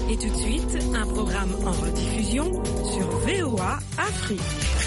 Et tout de suite, un programme en rediffusion sur VOA Afrique.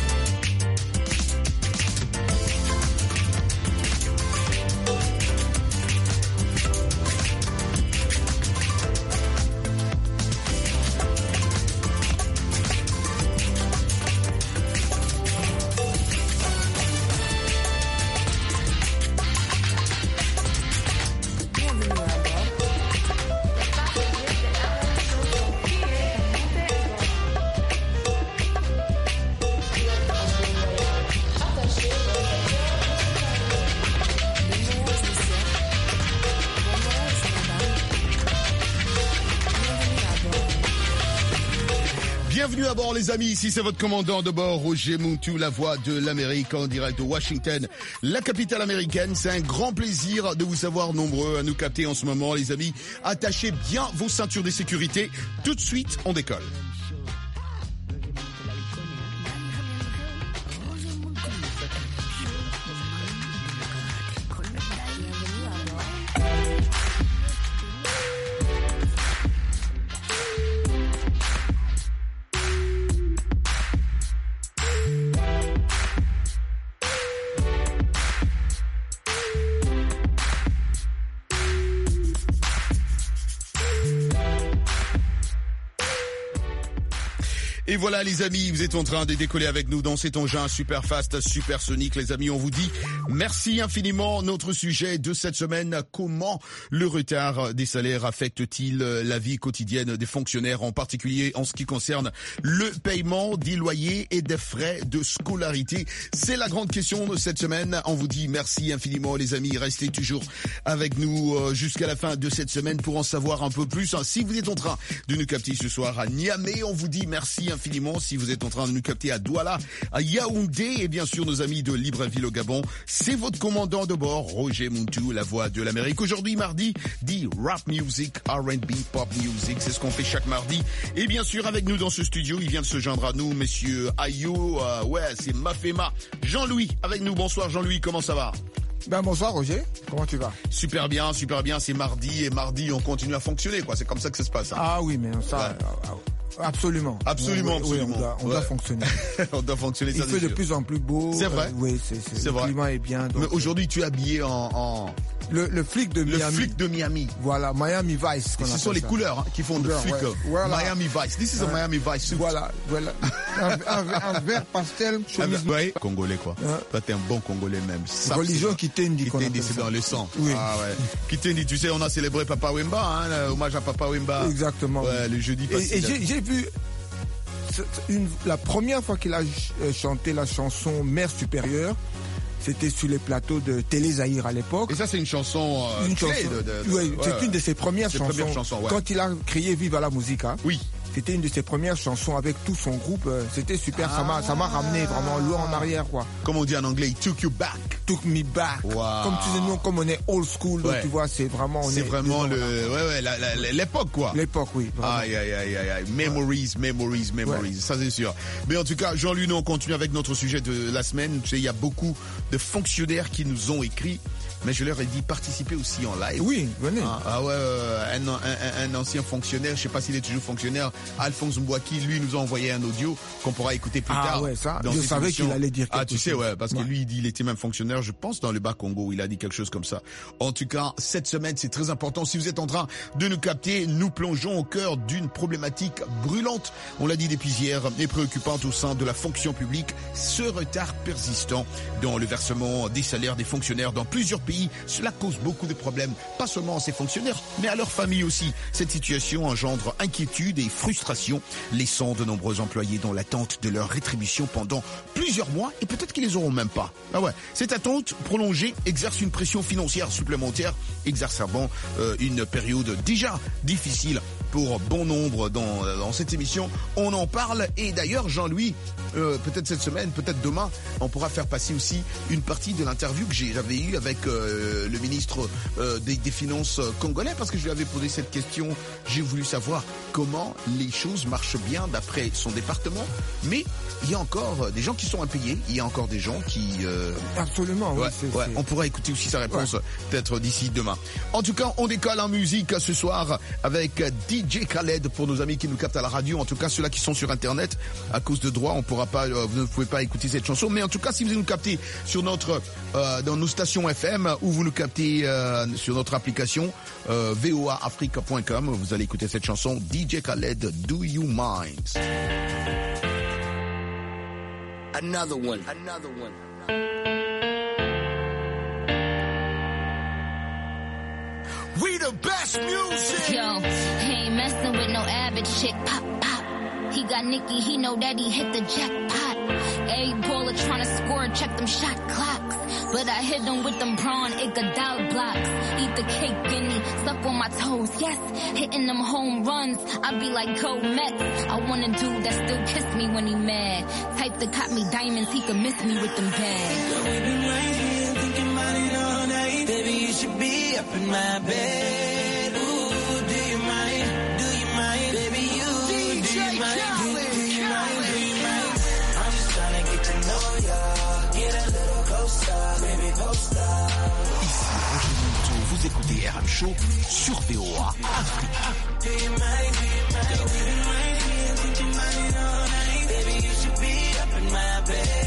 Bienvenue à bord les amis, ici c'est votre commandant de bord Roger Muntu, la voix de l'Amérique en direct de Washington, la capitale américaine. C'est un grand plaisir de vous savoir nombreux à nous capter en ce moment les amis. Attachez bien vos ceintures de sécurité, tout de suite on décolle. Et voilà les amis, vous êtes en train de décoller avec nous dans cet engin super fast, supersonique. Les amis, on vous dit merci infiniment. Notre sujet de cette semaine, comment le retard des salaires affecte-t-il la vie quotidienne des fonctionnaires, en particulier en ce qui concerne le paiement des loyers et des frais de scolarité. C'est la grande question de cette semaine. On vous dit merci infiniment les amis. Restez toujours avec nous jusqu'à la fin de cette semaine pour en savoir un peu plus. Si vous êtes en train de nous capter ce soir à Niamey, on vous dit merci infiniment. Si vous êtes en train de nous capter à Douala, à Yaoundé et bien sûr nos amis de Libreville au Gabon, c'est votre commandant de bord, Roger Muntu, la voix de l'Amérique. Aujourd'hui, mardi, dit rap music, R&B, pop music, c'est ce qu'on fait chaque mardi. Et bien sûr, avec nous dans ce studio, il vient de se joindre à nous, monsieur Ayo, c'est Mafema. Jean-Louis, avec nous. Bonsoir Jean-Louis, comment ça va? Ben bonsoir Roger, comment tu vas? Super bien, c'est mardi et mardi on continue à fonctionner quoi, c'est comme ça que ça se passe. Hein. Ah oui, mais ça... Ouais. Absolument. Oui, on doit fonctionner. On doit fonctionner, ça il fait de plus en plus beau. C'est vrai. Oui, le vrai. climat est bien. Donc, mais aujourd'hui, tu es habillé en... Le flic de Miami. Le flic de Miami. Voilà, Miami Vice. Ce sont les couleurs qui font le flic. Voilà. Miami Vice. This is a Miami Vice suit. Voilà. un vert pastel. Ouais. Congolais quoi. Toi, t'es un bon Congolais même. Religion Kitendi. Kitendi, c'est dans le sang. Oui. Ah ouais. Kitendi, tu sais, on a célébré Papa Wemba, hommage à Papa Wemba. Exactement. Ouais, le jeudi passé. Et j'ai vu la première fois qu'il a chanté la chanson Mère supérieure. C'était sur les plateaux de Télé Zahir à l'époque. Et ça, c'est une chanson clé oui, c'est une de ses premières chansons. Ouais. Quand il a crié Vive à la musique. Oui. C'était une de ses premières chansons avec tout son groupe. C'était super. Ça m'a ramené vraiment loin en arrière, quoi. Comme on dit en anglais, it took you back. Took me back. Wow. Comme tu sais, nous, comme on est old school, donc tu vois, c'est vraiment. C'est vraiment l'époque, quoi. L'époque, oui. Aïe. Memories. Ouais. Ça, c'est sûr. Mais en tout cas, Jean-Louis, nous, on continue avec notre sujet de la semaine. Tu sais, il y a beaucoup de fonctionnaires qui nous ont écrit. Mais je leur ai dit participer aussi en live. Oui, venez. Un ancien fonctionnaire, je sais pas s'il est toujours fonctionnaire, Alphonse Mbouaki, lui nous a envoyé un audio qu'on pourra écouter plus tard. Ah ouais, ça, je savais qu'il allait dire quelque chose. Ah, tu sais, ouais, parce que lui, il dit, il était même fonctionnaire, je pense, dans le Bas-Congo, il a dit quelque chose comme ça. En tout cas, cette semaine, c'est très important. Si vous êtes en train de nous capter, nous plongeons au cœur d'une problématique brûlante, on l'a dit depuis hier, et préoccupante au sein de la fonction publique, ce retard persistant dans le versement des salaires des fonctionnaires dans plusieurs pays. Cela cause beaucoup de problèmes, pas seulement à ces fonctionnaires, mais à leurs familles aussi. Cette situation engendre inquiétude et frustration, laissant de nombreux employés dans l'attente de leur rétribution pendant plusieurs mois, et peut-être qu'ils les auront même pas. Ah ouais. Cette attente prolongée exerce une pression financière supplémentaire, exacerbant une période déjà difficile pour bon nombre dans cette émission. On en parle, et d'ailleurs, Jean-Louis, peut-être cette semaine, peut-être demain, on pourra faire passer aussi une partie de l'interview que j'avais eue avec le ministre des Finances congolais, parce que je lui avais posé cette question. J'ai voulu savoir comment les choses marchent bien d'après son département, mais il y a encore des gens qui sont impayés, il y a encore des gens qui... Absolument, oui. On pourra écouter aussi sa réponse peut-être d'ici demain. En tout cas, on décolle en musique ce soir avec DJ Khaled pour nos amis qui nous captent à la radio. En tout cas, ceux-là qui sont sur Internet, à cause de droit, on pourra pas, vous ne pouvez pas écouter cette chanson. Mais en tout cas, si vous nous captez sur dans nos stations FM ou vous nous captez sur notre application voaafrica.com, vous allez écouter cette chanson DJ Khaled, Do You Mind? Another one. We the best music. Yo, he ain't messing with no average chick. Pop, pop. He got Nicky, he know that he hit the jackpot. A baller tryna score, check them shot clocks. But I hit him with them prawn Iguodala blocks. Eat the cake, guinea, suck on my toes, yes. Hitting them home runs, I be like, go Mets. I want a dude that still kiss me when he mad. Type that caught me diamonds, he could miss me with them bags. Girl, we've been right here thinking about it all night. Baby, you should be up in my bed. Ooh, do you mind? Do you mind? Baby, you, do you mind? Do you mind? Do you mind? I'm just trying to get to know ya. Get a little closer, baby, closer. Ici Roger Minto, vous écoutez RM Show sur VOA Afrique. Do you mind? Do you mind? Girl, we've been right here thinking about it all night. Baby, you should be up in my bed.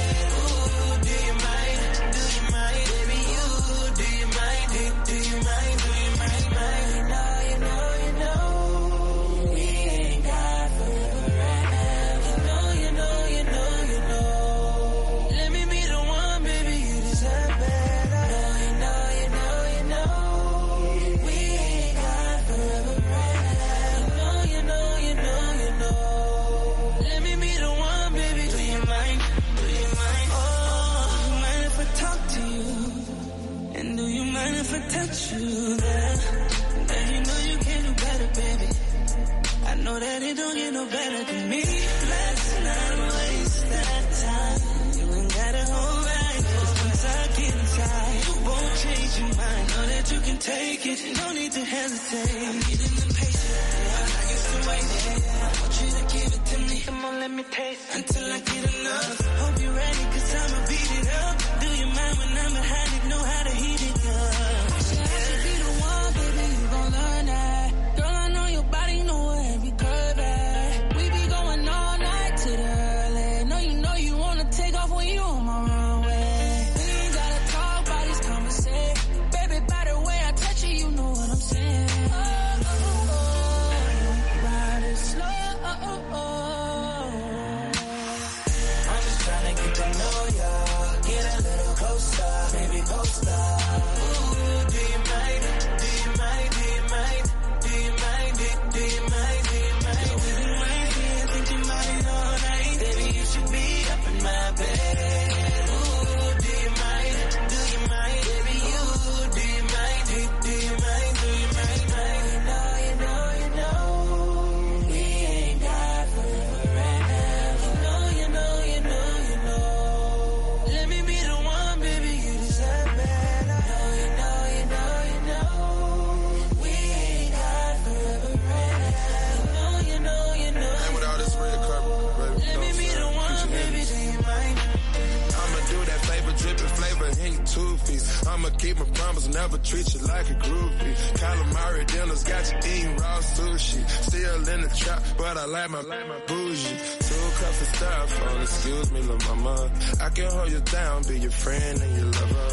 Touch you there, and you know you can do better, baby. I know that it don't get no better than me. Let's not waste that time. You ain't gotta hold right, 'cause once I get inside, you won't change your mind. Know that you can take it, no need to hesitate. I'm getting impatient, I used to wait. I want you to give it to me. Come on, let me taste until I get enough. Hope you're ready, 'cause I'ma beat it up. Do you mind when I'm behind it? Know how to heat it up. I'ma keep my promise, never treat you like a groupie. Calamari dinners got you eating raw sushi. Still in the trap, but I like my bougie. 2 cups of styrofoam, excuse me, little mama. I can hold you down, be your friend and your lover.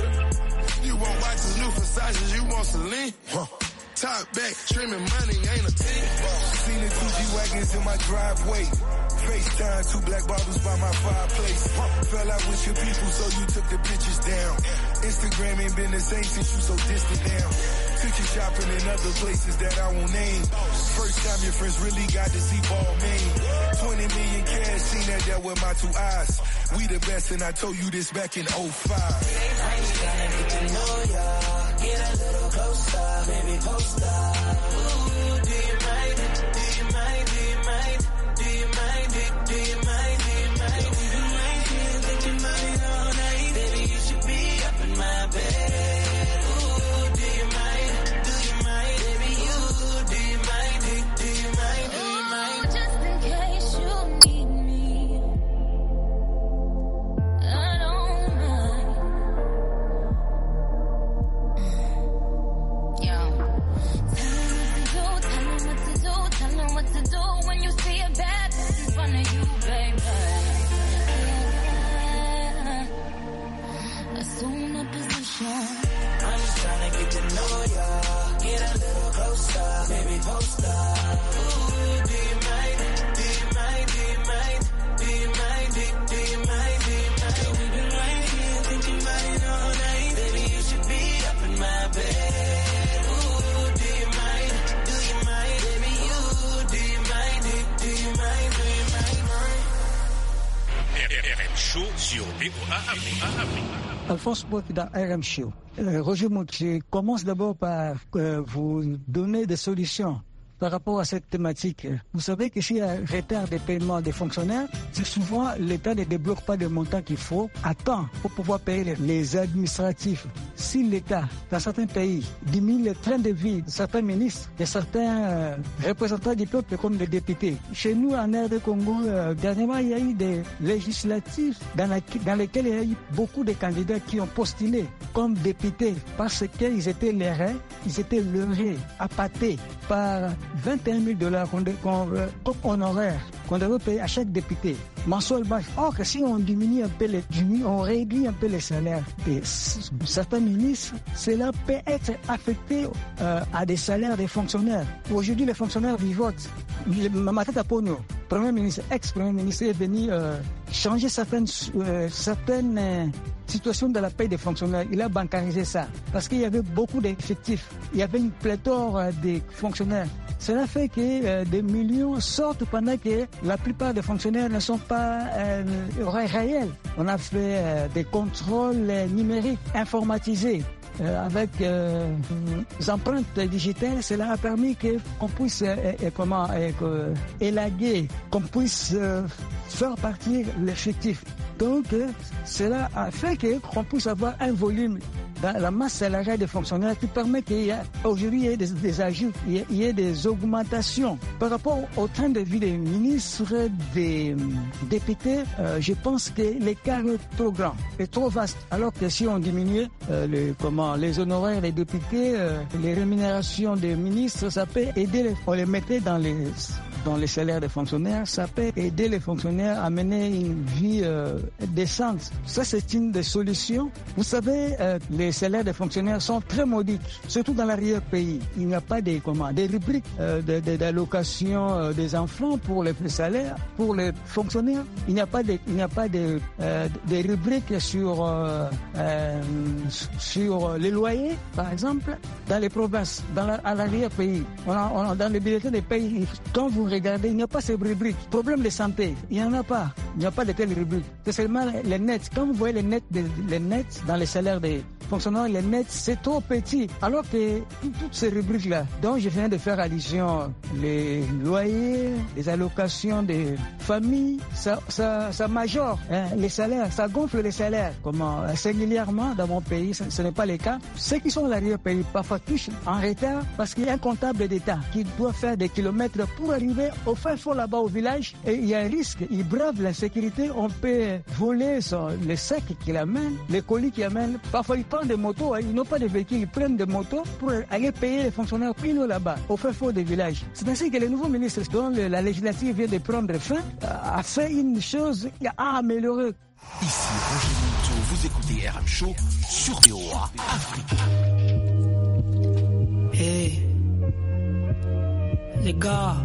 You want watches, new Versace, you want Celine? Top back, streaming money ain't a team. Seen the 2 G-Wagons in my driveway. FaceTime, 2 black bottles by my fireplace. Fell out with your people, so you took the pictures down. Instagram ain't been the same since you so distant now. Took you shopping in other places that I won't name. First time your friends really got to see Balmain. 20 million cash, seen that with my 2 eyes. We the best, and I told you this back in 05. I'm just trying to get to know ya. Get a little closer, baby, poster. Ooh, do you mind? Do you mind? Do you mind? Do you mind? Do you mind? Do you mind? post-up, baby, post-up. Ooh, do you mind? Do you mind? Do you mind? Do you mind? Do you mind? Do you mind? So we've been right here thinking about it all night. Baby, you should be up in my bed. Ooh, do you mind? Do you mind? Baby, you, do you mind? Do you mind? Do you mind? RM Show sur VOA Afrique. Alphonse Boak dans RM Show. Roger Mouk, je commence d'abord par vous donner des solutions par rapport à cette thématique. Vous savez que s'il y a un retard de paiement des fonctionnaires, c'est souvent l'État ne débloque pas le montant qu'il faut à temps pour pouvoir payer les administratifs. Si l'État, dans certains pays, diminue le train de vie de certains ministres, de certains représentants du peuple comme des députés. Chez nous, en RD Congo, dernièrement, il y a eu des législatives dans lesquelles il y a eu beaucoup de candidats qui ont postulé comme députés parce qu'ils étaient lésés, ils étaient leurrés, appâtés par $21,000 comme honoraire qu'on devait payer à chaque député mensuellement. Or, si on diminue un peu on réduit un peu les salaires de certains ministres, cela peut être affecté à des salaires des fonctionnaires. Aujourd'hui, les fonctionnaires vivotent. Matata Ponyo, Premier ministre, ex-Premier ministre, est venu changer certaines situations de la paie des fonctionnaires. Il a bancarisé ça parce qu'il y avait beaucoup d'effectifs. Il y avait une pléthore de fonctionnaires. Cela fait que des millions sortent pendant que la plupart des fonctionnaires ne sont pas réels. On a fait des contrôles numériques informatisés. Avec les empreintes digitales, cela a permis qu'on puisse élaguer, qu'on puisse faire partir l'effectif. Donc, cela a fait qu'on puisse avoir un volume dans la masse salariale des fonctionnaires qui permet qu'aujourd'hui il y ait des ajouts, il y ait des augmentations. Par rapport au train de vie des ministres, des députés, je pense que l'écart est trop grand, est trop vaste. Alors que si on diminue les honoraires des députés, les rémunérations des ministres, ça peut aider, on les mettait dans les salaires des fonctionnaires, ça peut aider les fonctionnaires à mener une vie décente. Ça, c'est une des solutions. Vous savez, les salaires des fonctionnaires sont très modiques, surtout dans l'arrière-pays. Il n'y a pas des rubriques d'allocation des enfants pour les salaires, pour les fonctionnaires. Il n'y a pas des rubriques sur les loyers, par exemple, dans les provinces, à l'arrière-pays. Dans les bulletins des pays, quand vous regardez, il n'y a pas ces rubriques. Problème de santé, il n'y en a pas. Il n'y a pas de telles rubriques. C'est seulement les nets. Quand vous voyez les nets dans les salaires des fonctionnaires, les nets, c'est trop petit. Alors que toutes ces rubriques-là, dont je viens de faire allusion, les loyers, les allocations des familles, ça majore les salaires, ça gonfle les salaires. Singulièrement dans mon pays, ce n'est pas le cas. Ceux qui sont à l'arrière-pays, parfois touchent en retard parce qu'il y a un comptable d'État qui doit faire des kilomètres pour arriver au fin fond là-bas au village et il y a un risque. Il brave l'insécurité, on peut voler les sacs qu'il amène, les colis qu'il amène. Parfois, ils prennent des motos, ils n'ont pas de véhicules, ils prennent des motos pour aller payer les fonctionnaires pile là-bas, au fin fond des villages. C'est ainsi que le nouveau ministre, dont la législative vient de prendre fin, a fait une chose à améliorer. Ici Roger Monteau, vous écoutez RM Show sur VOA Afrique. Hey, les gars,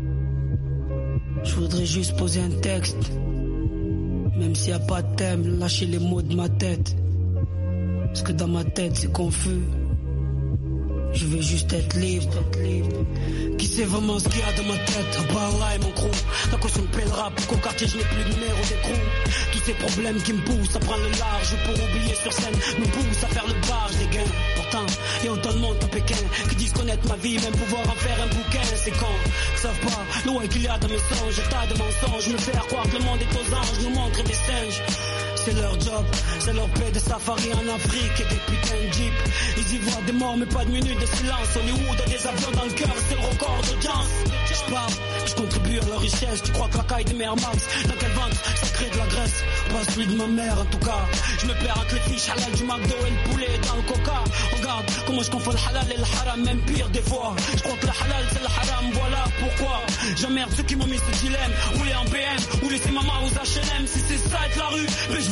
je voudrais juste poser un texte. Même s'il n'y a pas de thème, lâchez les mots de ma tête. Parce que dans ma tête, c'est confus. Je veux juste être libre. Qui sait vraiment ce qu'il y a dans ma tête? Bah et mon crew. La caution me pèlera pour qu'au quartier je n'ai plus de numéro d'écrou. Tous ces problèmes qui me poussent à prendre le large pour oublier sur scène me poussent à faire le barge des gains. Pourtant, il y a autant de monde à Pékin qui disent connaître ma vie, même pouvoir en faire un bouquin. C'est con, ils savent pas l'eau qu'il y a dans mes songes. Tas de mensonges, me faire croire que le monde est aux anges, nous montrer des singes. C'est leur job, c'est leur paix de safari en Afrique et des putains de jeeps. Ils y voient des morts mais pas de minutes de silence. Hollywood a des avions dans le cœur, c'est le record d'audience. Je parle, je contribue à leur richesse. Tu crois que la caille des mères Max, dans quel ventre ça crée de la graisse? Pas celui de ma mère en tout cas. Je me perds entre les fiches halal du McDo et le poulet dans le coca. Regarde comment je confonds le halal et le haram, même pire des fois. Je crois que le halal c'est le haram, voilà pourquoi. J'emmerde ceux qui m'ont mis ce dilemme. Rouler en BM ou laisser maman aux H&M. Si c'est ça être la rue, mais je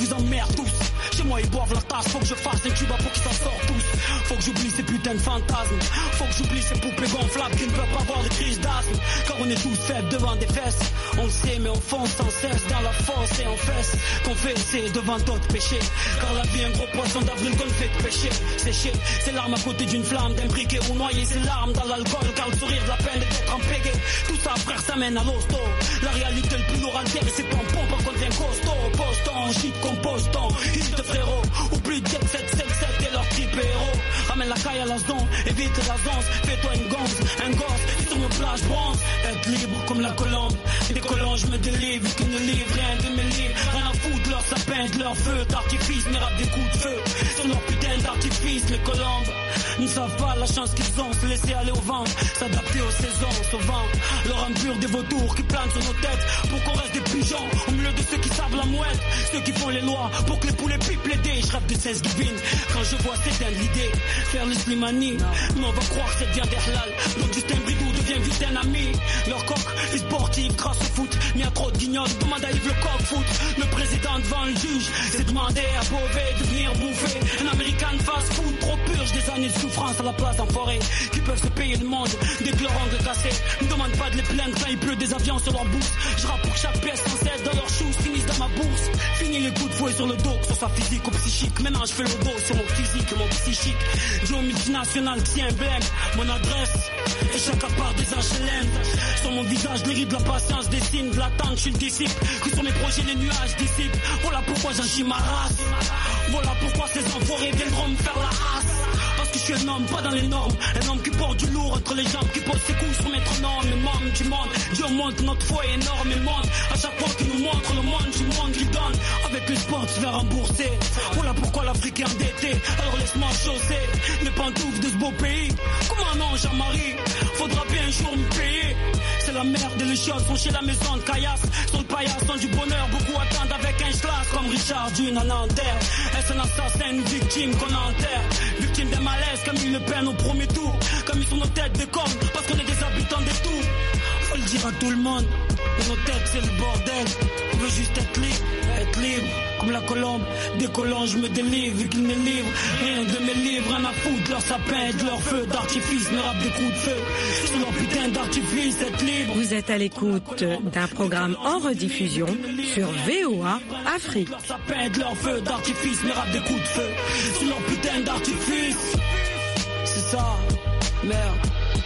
vous emmerde tous. Chez moi ils boivent la tasse, faut que je fasse un tuba pour qu'ils s'en sortent tous. Faut que j'oublie ces putains de fantasmes. Faut que j'oublie ces poupées gonflables qui ne peuvent pas voir de crise d'asthme. Car on est tous faibles devant des fesses. On le sait mais on fonce sans cesse dans la fosse et on fesse. Qu'on fait c'est devant d'autres péchés. Car la vie est un gros poisson d'avril qu'on ne fait que pêcher. Sécher, c'est l'arme à côté d'une flamme, d'un briquet ou noyer ses larmes dans l'alcool. Car le sourire de la peine est d'être en pégé. Tout ça frère ça mène à l'hosto. La réalité le plus lourd altère et c'est pompons par contre un costaud. Poston, shit composton, hit de frérot. Oublie de jet 777 et leur trip héros. Ramène la caille à la zone, évite la zone. Fais-toi une gonze, un gosse, sur une plage bronze. Être libre comme la colombe. Des colons je me délivre, qui ne livrent rien de mes livres. Rien à foutre de leur sapin, de leur feu d'artifice. Mais rap des coups de feu, sur leur putain d'artifice. Les colombes ne savent pas la chance qu'ils ont. Se laisser aller au vent, s'adapter aux saisons, sauvant leur âme pure des vautours qui planent sur nos têtes. Pour qu'on reste des pigeons, au milieu de ceux qui savent la mouette. Ceux qui font les lois, pour que les poulets pipent les dés. Je rêve de 16 divines, quand je vois s'éteindre l'idée. Faire le slimani, mais on va croire que c'est bien des halal. Donc Justin Bridou devient vite un ami. Leur coq, les sportifs grâce au foot. Mais y'a trop de guignols, demande à Yves le coq foot. Le président devant le juge, c'est demander à Beauvais de venir bouffer un American fast food. Trop purge des années de souffrance à la place en forêt. Qui peuvent se payer le monde, des leur ongles cassés. Ne demande pas de les plaindre quand il pleut des avions sur leur bourse. Je rappe pour chaque pièce sans cesse dans leurs choux, finissent dans ma bourse. Fini les coups de fouet sur le dos, sur sa physique ou psychique. Maintenant je fais le dos sur mon physique et mon psychique. Joe multinational qui emblème, mon adresse. Et chacun part des HLM. Sur mon visage, les rides de la patience dessinent de l'attente, je suis le disciple. Que sur mes projets, les nuages dissipent. Voilà pourquoi j'agis ma race. Voilà pourquoi ces enfoirés viendront me faire la race. Parce que je suis un homme, pas dans les normes. Un homme qui porte du lourd entre les jambes, qui pose ses couilles sur métronome. Les membres du monde, Dieu montre notre foi énormément. À chaque fois qu'il nous montre le monde du monde qu'il donne. Avec le sport, tu vas rembourser. Voilà pourquoi l'Afrique est endettée. Alors laisse-moi chausser les pantoufles de ce beau pays. Comment non, Jean-Marie? Faudra bien un jour me payer. C'est la merde et les choses sont chez la maison de Caillasse. Sont le paillasson du bonheur, beaucoup attendent avec un schlass. Comme Richard Dune en Nanterre. Est-ce un assassin, une victime qu'on enterre? Victime d'un malaise, Camille Le Pen au premier tour. Comme ils sont nos têtes de cornes, parce qu'on est des habitants des tours. Faut le dire à tout le monde, dans nos têtes c'est le bordel. On veut juste être libre, comme la colombe. Des colons je me délivre, vu qu'ils ne livrent rien de mes livres. Rien à foutre, leur sapin, de leur feu d'artifice. Me rappe des coups de feu, sur leur putain d'artifice, être libre. Vous êtes à l'écoute d'un programme en rediffusion sur VOA Afrique. Leur sapin, de leur feu d'artifice. Me rappe des coups de feu, sur leur putain d'artifice. C'est ça, merde.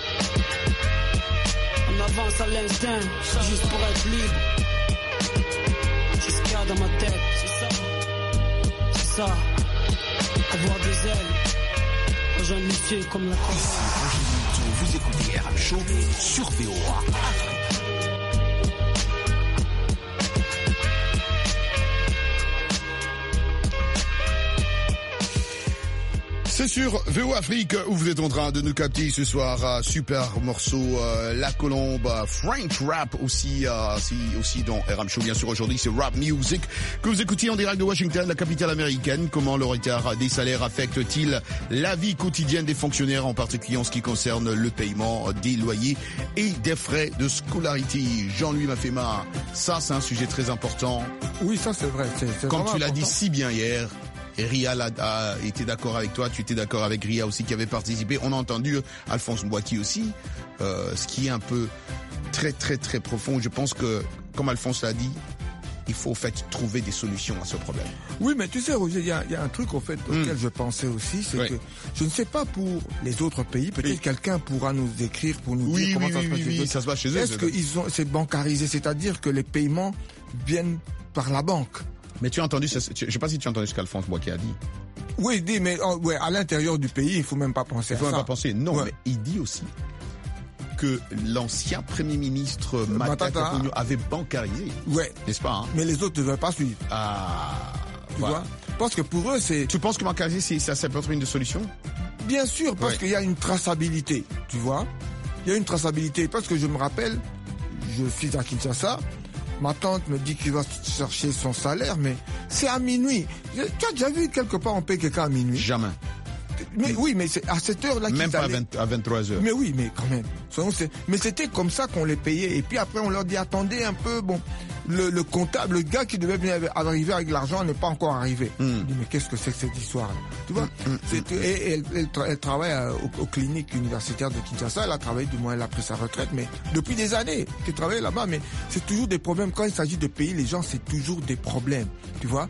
On avance à l'instinct, juste pour être libre. C'est ce qu'il y a dans ma tête, c'est ça. Avoir des ailes, rejoindre le ciel comme la croix. Vous écoutez RM Show sur VOA Afrique. C'est sur VOA Afrique où vous êtes en train de nous capter ce soir. Super morceau, La Colombe, French Rap aussi dans RM Show. Bien sûr, aujourd'hui, c'est Rap Music que vous écoutiez en direct de Washington, la capitale américaine. Comment le retard des salaires affecte-t-il la vie quotidienne des fonctionnaires, en particulier en ce qui concerne le paiement des loyers et des frais de scolarité? Jean-Louis Mafema, ça c'est un sujet très important. Oui, ça c'est vrai. Comme tu l'as dit si bien hier, et Ria a été d'accord avec toi, tu étais d'accord avec Ria aussi qui avait participé. On a entendu Alphonse Mbouaki aussi, ce qui est un peu très très très profond. Je pense que, comme Alphonse l'a dit, il faut en fait trouver des solutions à ce problème. Oui, mais tu sais, Roger, il y a un truc au fait auquel je pensais aussi, c'est que je ne sais pas pour les autres pays, peut-être quelqu'un pourra nous écrire pour nous dire comment ça se passe chez eux. Ça se passe chez eux. Est-ce qu'ils ont, c'est bancarisé, c'est-à-dire que les paiements viennent par la banque? Mais tu as entendu, je ne sais pas si tu as entendu ce qu'Alphonse Mbouaki a dit. Oui, il dit, mais à l'intérieur du pays, il ne faut même pas penser à ça. Il ne faut même pas penser, non, mais il dit aussi que l'ancien Premier ministre Matata avait bancarisé. Ouais. N'est-ce pas, hein? Mais les autres ne veulent pas suivre. Tu vois? Parce que pour eux, c'est... Tu penses que bancariser, ça peut être une solution? Bien sûr, parce qu'il y a une traçabilité, tu vois? Il y a une traçabilité, parce que je me rappelle, je suis à Kinshasa, ma tante me dit qu'il va chercher son salaire, mais c'est à minuit. Tu as déjà vu quelque part on paye quelqu'un à minuit? Jamais. Mais oui, mais c'est à cette heure-là qu'ils même pas à 23h. Mais oui, mais quand même. Mais c'était comme ça qu'on les payait. Et puis après, on leur dit, attendez un peu, bon, le comptable, le gars qui devait venir arriver avec l'argent n'est pas encore arrivé. Je dis, mais qu'est-ce que c'est que cette histoire-là? Tu vois? Et elle travaille aux cliniques universitaires de Kinshasa. Elle a travaillé, du moins elle a pris sa retraite, mais depuis des années qu'elle travaille là-bas. Mais c'est toujours des problèmes. Quand il s'agit de payer les gens, c'est toujours des problèmes. Tu vois?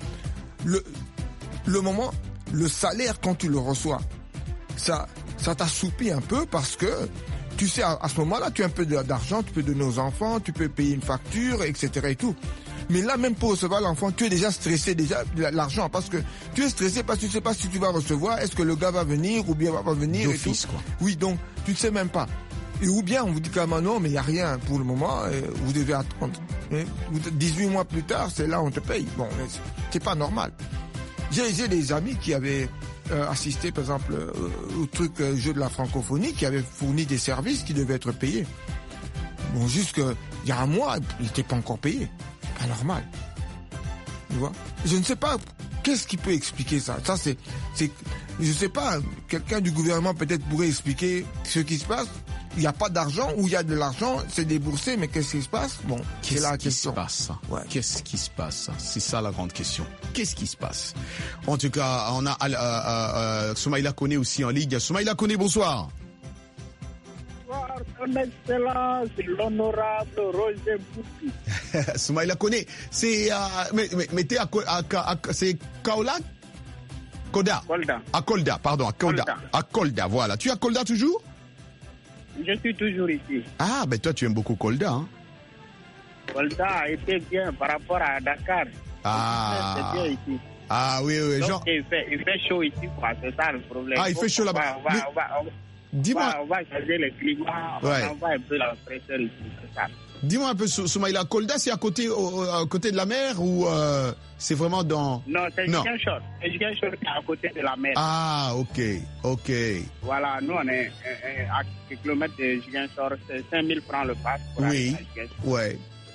Le salaire, quand tu le reçois, ça t'assoupit un peu parce que tu sais, à ce moment-là, tu as un peu d'argent, tu peux donner aux enfants, tu peux payer une facture, etc. et tout. Mais là, même pour recevoir l'enfant, tu es déjà stressé, déjà, l'argent, parce que tu es stressé parce que tu ne sais pas si tu vas recevoir, est-ce que le gars va venir ou bien va pas venir. D'office, quoi. Oui, donc, tu ne sais même pas. Et ou bien, on vous dit carrément non, mais il n'y a rien pour le moment, vous devez attendre. 18 mois plus tard, c'est là où on te paye. Bon, c'est pas normal. J'ai des amis qui avaient assisté, par exemple, au truc jeu de la francophonie, qui avaient fourni des services qui devaient être payés. Bon, jusqu'il y a un mois, ils n'étaient pas encore payés. Pas normal. Tu vois? Je ne sais pas qu'est-ce qui peut expliquer ça. Ça, je sais pas, quelqu'un du gouvernement peut-être pourrait expliquer ce qui se passe. Il n'y a pas d'argent ou il y a de l'argent, c'est déboursé, mais qu'est-ce qui se passe? Bon, c'est la question. Qu'est-ce qui se passe? C'est ça la grande question. Qu'est-ce qui se passe? En tout cas, on a Soumaïla Koné aussi en ligne. Soumaïla Koné, bonsoir. Bonsoir, son Excellence, l'honorable Roger Bouti. Soumaïla Koné, c'est mais t'es c'est Kaolack? Kolda. À Kolda, pardon, à Kolda. À Kolda, voilà. Tu es à Kolda toujours? Je suis toujours ici. Ah, ben toi, tu aimes beaucoup Kolda, hein? Kolda a été bien par rapport à Dakar. Ah. C'est bien ici. Ah oui. Donc, il fait chaud ici, quoi. C'est ça le problème. Ah, il fait chaud là-bas. Dis-moi. On va changer le climat. Ouais. On va un peu la fraîcheur ici. C'est ça. Dis-moi un peu, Soumaïla, Kolda, c'est à côté de la mer ou c'est vraiment dans... Non, c'est Ziguinchor. C'est Ziguinchor qui est à côté de la mer. Ah, ok. Voilà, nous, on est à quelques kilomètres de Ziguinchor. C'est 5000 francs le pass pour aller à Ziguinchor. Ouais.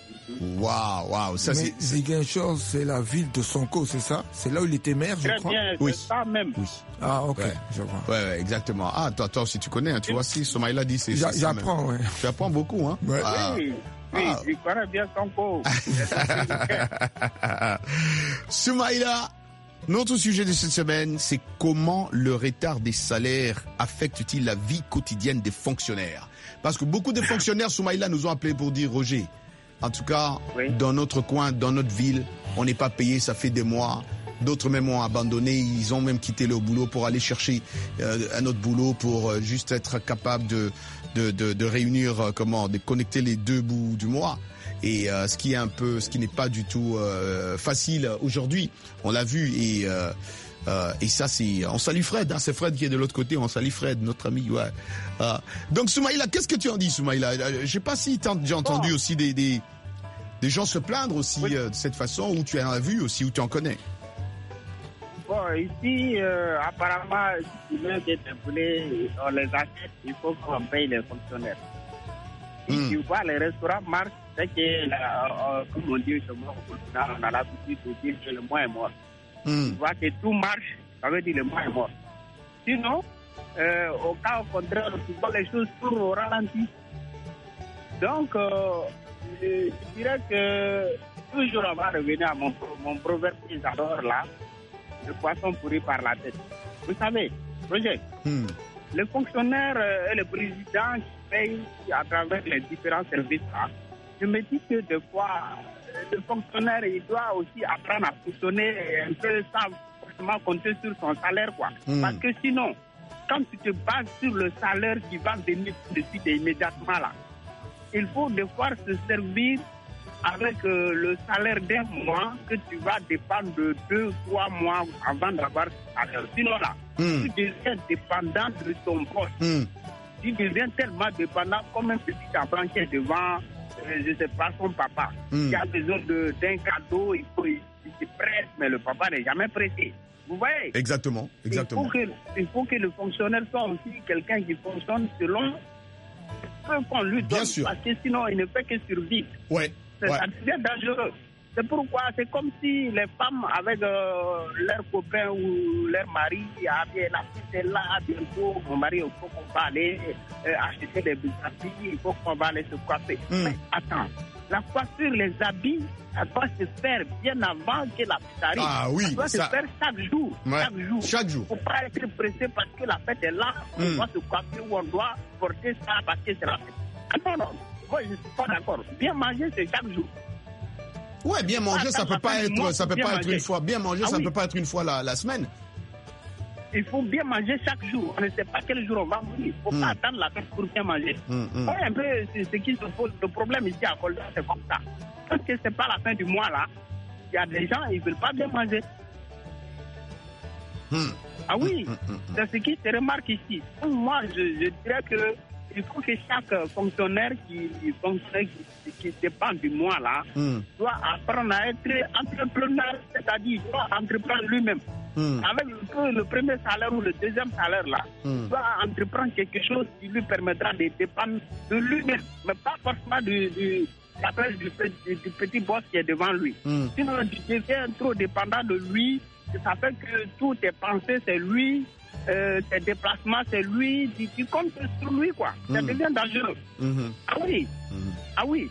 Waouh. Mais Ziguinchor, c'est la ville de Sonko, c'est ça? C'est là où il était maire, je crois? Très bien, c'est ça même. Oui. Ah, ok, je vois. Ouais, exactement. Ah, toi aussi, tu connais, hein, tu vois, si Soumaïla dit c'est ça. J'apprends, ouais. Tu apprends beaucoup, hein? Ouais. Oui, je connais bien Sonko. Soumaïla, notre sujet de cette semaine, c'est comment le retard des salaires affecte-t-il la vie quotidienne des fonctionnaires? Parce que beaucoup de fonctionnaires, Soumaïla, nous ont appelés pour dire, Roger, en tout cas, dans notre coin, dans notre ville, on n'est pas payé, ça fait des mois. D'autres même ont abandonné, ils ont même quitté leur boulot pour aller chercher un autre boulot pour juste être capable de réunir, de connecter les deux bouts du mois. Et ce qui n'est pas du tout facile aujourd'hui. On l'a vu et ça on salue Fred, hein, c'est Fred qui est de l'autre côté, on salue Fred, notre ami, ouais. Donc Soumaïla, qu'est-ce que tu en dis, Soumaïla? Je sais pas si j'ai entendu aussi des gens se plaindre aussi de cette façon, ou tu en as vu aussi, ou tu en connais. Bon, ici, apparemment, si tu veux des poulets, on les achète, il faut qu'on paye les fonctionnaires. Si tu vois, les restaurants marchent, c'est que, comme on dit, on a l'habitude de dire que le mois est mort. Tu vois que tout marche, ça veut dire le mois est mort. Sinon, au cas au contraire, tu vois les choses tournent au ralenti. Donc, je dirais que toujours on va revenir à mon proverbe que j'adore là. Le poisson pourri par la tête. Vous savez, Roger, le fonctionnaire et le président qui paye à travers les différents services là, je me dis que des fois, le fonctionnaire, il doit aussi apprendre à fonctionner un peu sans forcément compter sur son salaire, quoi. Parce que sinon, quand tu te bases sur le salaire qui va venir tout de suite et immédiatement là, il faut devoir se servir avec le salaire d'un mois que tu vas dépendre de 2-3 mois avant d'avoir ce salaire. Sinon là, tu deviens dépendant de ton boss. Tu deviens tellement dépendant comme un petit enfant qui est devant, je ne sais pas, son papa. Qui a besoin d'un cadeau, il se presse, mais le papa n'est jamais pressé. Vous voyez? Exactement. Il faut que le fonctionnaire soit aussi quelqu'un qui fonctionne selon ce qu'on lui donne. Bien sûr. Parce que sinon, il ne fait que survivre. Ça devient dangereux. C'est pourquoi c'est comme si les femmes avec leurs copains ou leur mari, la fille est là, bientôt, mon mari, il faut qu'on va aller acheter des habits, il faut qu'on va aller se coiffer. Mais attends, La coiffure, les habits, ça doit se faire bien avant que la fête arrive. Ah oui, ça doit se faire chaque jour. Ouais, Chaque jour. Il ne faut pas être pressé parce que la fête est là. On doit se coiffer ou on doit porter ça parce que c'est la fête. Ah non. Moi, je ne suis pas d'accord. Bien manger, c'est chaque jour. Ouais, bien manger, ça peut pas être une fois. Bien manger, ça peut pas être une fois la semaine. Il faut bien manger chaque jour. On ne sait pas quel jour on va mourir. Il ne faut pas attendre la fête pour bien manger. Ouais, un peu, ce qui se pose, le problème ici à Kolda, c'est comme ça. Parce que c'est pas la fin du mois là. Il y a des gens, ils ne veulent pas bien manger. Ah oui, c'est ce qui se remarque ici. Moi, je dirais que il faut que chaque fonctionnaire qui dépend du mois là doit apprendre à être entrepreneur, c'est-à-dire doit entreprendre lui-même. Avec le premier salaire ou le deuxième salaire là, doit entreprendre quelque chose qui lui permettra de dépendre de lui-même, mais pas forcément du petit boss qui est devant lui. Sinon, tu deviens trop dépendant de lui, ça fait que toutes tes pensées, c'est lui. Tes déplacements, c'est lui, tu comptes sur lui, quoi. Ça devient dangereux. Ah oui. Ah oui.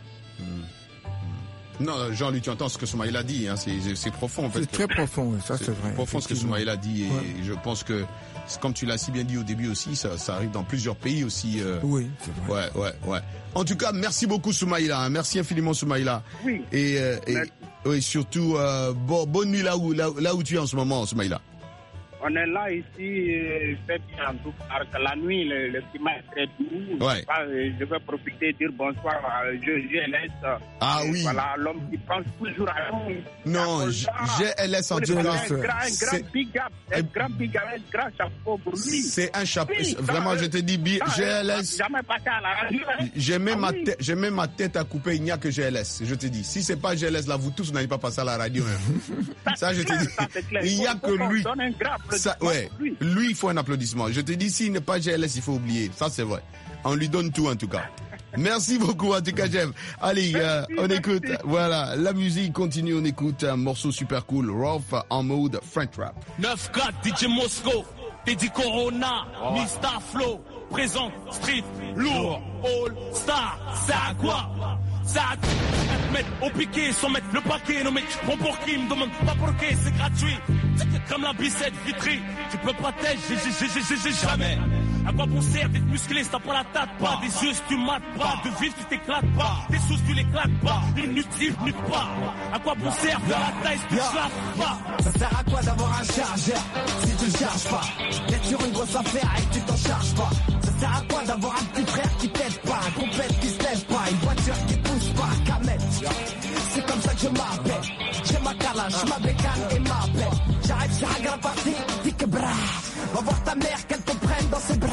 Non, Jean-Luc, tu entends ce que Soumaïla a dit, hein, c'est profond. En fait, c'est très profond, oui, ça c'est vrai. C'est profond ce que Soumaïla a dit, et je pense que, comme tu l'as si bien dit au début aussi, ça arrive dans plusieurs pays aussi. Oui, c'est vrai. Ouais. En tout cas, merci beaucoup Soumaïla, hein, merci infiniment Soumaïla. Oui. Et surtout, bonne nuit là où tu es en ce moment, Soumaïla. On est là ici, fait bien en tout cas. La nuit, le climat est très doux. Ouais. Je vais profiter et dire bonsoir à GLS. Ah oui. Voilà, l'homme qui pense toujours à nous. Non, GLS en tout cas. Un grand big up, un grand chapeau pour lui. C'est un chapeau. Vraiment, je te dis, GLS. Jamais passé à la radio. J'ai même ma tête à couper, il n'y a que GLS. Je te dis, si c'est pas GLS là, vous tous n'allez pas passer à la radio. Ça, je te dis. Il n'y a que lui. Lui, il faut un applaudissement. Je te dis, s'il n'est pas GLS, il faut oublier. Ça, c'est vrai. On lui donne tout, en tout cas. Merci beaucoup, en tout cas, j'aime. Allez, on écoute. Voilà, la musique continue. On écoute un morceau super cool. Rolf en mode French rap. 9-4, DJ Mosco, Teddy Corona, Mr. Flow, présent, street, lourd, all star, ça à quoi? Ça à mettre au piqué sans mettre le paquet. Non mais tu prends pour qui? Me demande pas pour qui, c'est gratuit. Comme la bicette vitrie, tu peux pas t'aider, j'ai jamais. À quoi bon sert d'être musclé si t'as pas la tête, pas des yeux si tu mates pas, de vivre tu t'éclates pas, des sous tu l'éclates pas, inutile nulle part. À quoi bon sert de la taille si tu slaves pas? Ça sert à quoi d'avoir un chargeur si tu le charges pas? D'être sur une grosse affaire et que tu t'en charges pas. Ça sert à quoi d'avoir un petit frère qui t'aide pas, un compète qui se lève pas, une voiture qui pousse pas, Kamel. C'est comme ça que je m'appelle. J'ai ma calage, ma bécane et ma bête. J'arrive sur un grand parti, dis que bra. Va voir ta mère qu'elle te prenne dans ses bras.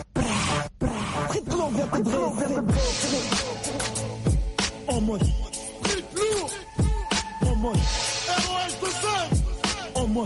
En mode en mode en mode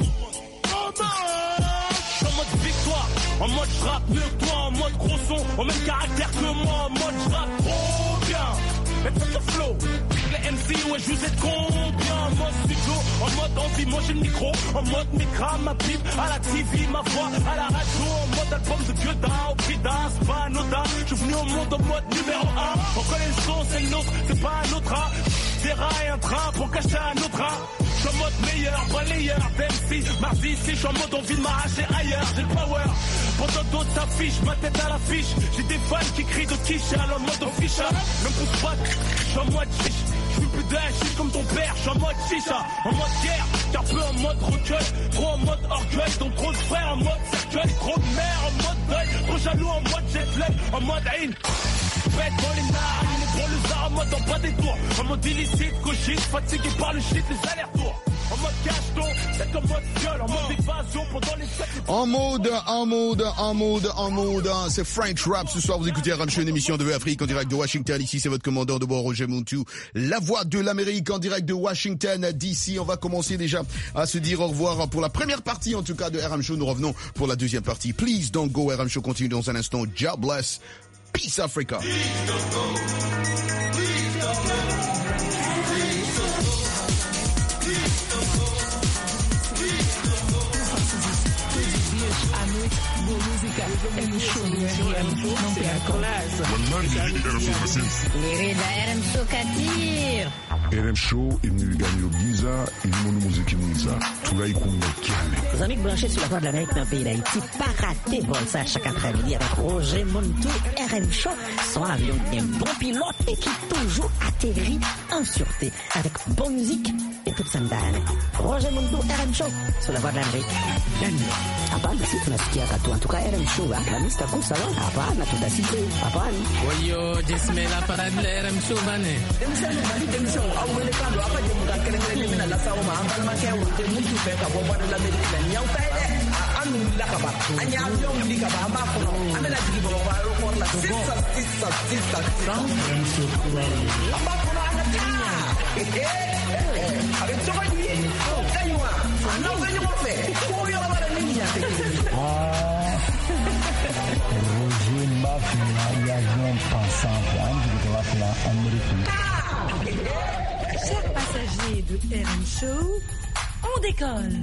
victoire, en mode je rappe mieux que toi, en mode gros son, au même caractère que moi, en mode je rappe trop bien. Mais faites le flow, les MC, ouais je vous ai combien. En mode studio, en mode envie, moi j'ai le micro. En mode micra, ma pipe, à la TV, ma voix, à la radio. En mode album de Dieuda, au prix d'un, c'est pas anodin. Je suis venu au monde en mode numéro 1. On connaît le son, c'est le nôtre, c'est pas un autre. Des rats et un train pour cacher un autre. Je suis en mode meilleur, balayeur, d'MC. Mardi ici, je suis en mode envie de m'arracher ailleurs. J'ai le power, pendant d'autres s'affichent, ma tête à l'affiche. J'ai des fans qui crient de quiche, en mode official. Ne me pousse pas, je suis en mode chiche. Je suis plus d'un chiche comme ton père, je suis en mode chicha. En mode guerre, car peu en mode recueil. Trop en mode orgueil, donc trop de frères en mode cercueil. Trop de mère en mode deuil, trop jaloux en mode jet lag. En mode haine, bête dans les narines. Les gros lézards en mode en bas des tours. En mode illicite, gauchiste, fatigué par le shit, les allers-retours. En mode cacheton, c'est comme mode viol, en mode évasion pendant les fêtes. En mode, c'est French Rap. Ce soir, vous écoutez RM Show, une émission de Afrique en direct de Washington. Ici, c'est votre commandant de bord, Roger Muntu. La voix de l'Amérique en direct de Washington, DC. On va commencer déjà à se dire au revoir pour la première partie, en tout cas, de RM Show. Nous revenons pour la deuxième partie. Please don't go. RM Show continue dans un instant. God bless. Peace Africa. Música RM Show, non perde. Lirik RM Show Katir. RM Show imniganyiro byiza irimo n'umuziki mwiza turayikunda cyane. Les amis branchés sur la voie de l'Amérique dans le pays d'Haïti, pas raté bon ça chaque après-midi avec Roger Montou, RM Show, son avion un bon pilote et qui toujours atterrit en sûreté avec bonne musique et toute sa mdane. Roger Montou, RM Show, sur la voie de l'Amérique. Hapana, si tunasikia katu. En tout cas, RM Show, Alhamisi takuwa salon. Hapana, tutasikia. Hapana. Wayo, jismela para RM Show bane. Demisano bali demisano awele kando apa je muka kele mina la sawo ma ambal ma ke wote mutu fe ka bo bade la medina nyaw tay de anu la ka ba anya avion li ka ba ma ko ana la digi bo ba ko la sissa RM Show amba ko na ta avec ça va dire kaywa ana venyo mo fe ko yo la ba ni ya Roger Mafia, l'avion passant américain. Chers passagers de RM Show, on décolle.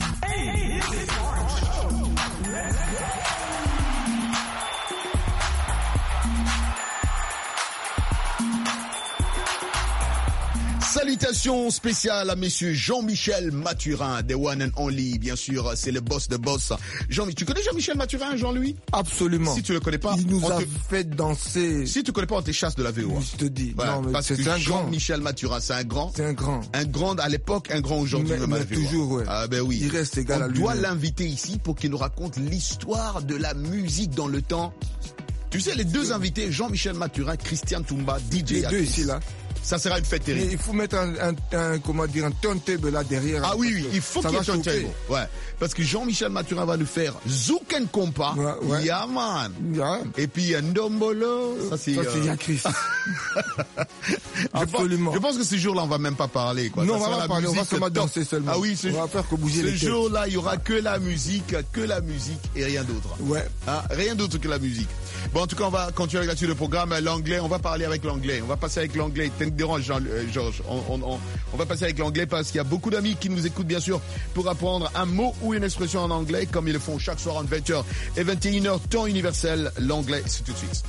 Salutations spéciales à messieurs Jean-Michel Mathurin, the one and only, bien sûr, c'est le boss de boss. Tu connais Jean-Michel Mathurin, Jean-Louis? Absolument. Si tu le connais pas, il nous a fait danser. Si tu connais pas, on t'échasse de la VOA. Je te dis. Voilà, non, mais parce que Jean-Michel Mathurin, c'est un grand. C'est un grand. Un grand à l'époque, un grand aujourd'hui. Mais toujours, ouais. Ah ben oui. Il reste égal à lui. On doit l'inviter ici pour qu'il nous raconte l'histoire de la musique dans le temps. Tu sais, les deux invités, Jean-Michel Mathurin, Christian Toumba, DJ. Les deux ici, là. Ça sera une fête terrible. Mais il faut mettre un turntable là derrière. Ah oui, il faut qu'il y ait un turntable. Ouais. Parce que Jean-Michel Mathurin va nous faire Zouk and Compa. Ouais. Yeah, man. Yeah. Et puis Ndombolo. Ça, c'est Yakris. Absolument. Je pense que ce jour-là, on va même pas parler, quoi. Non, on va pas parler, on va seulement danser seulement. Ah oui, on va faire que bouger les têtes. Ce jour-là, il y aura que la musique et rien d'autre. Ouais. Ah, rien d'autre que la musique. Bon, en tout cas, on va continuer là-dessus le programme. L'anglais, on va parler avec l'anglais. On va passer avec l'anglais. Dérange, Georges. On va passer avec l'anglais parce qu'il y a beaucoup d'amis qui nous écoutent, bien sûr, pour apprendre un mot ou une expression en anglais, comme ils le font chaque soir en 20h et 21h, temps universel. L'anglais, c'est tout de suite.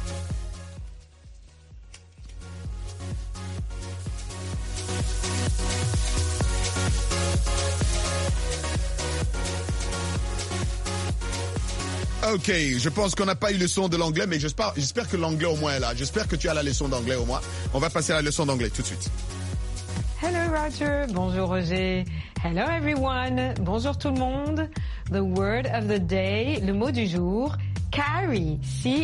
Ok, je pense qu'on n'a pas eu le son de l'anglais, mais j'espère que l'anglais au moins est là. J'espère que tu as la leçon d'anglais au moins. On va passer à la leçon d'anglais tout de suite. Hello Roger, bonjour Roger. Hello everyone, bonjour tout le monde. The word of the day, le mot du jour, carry,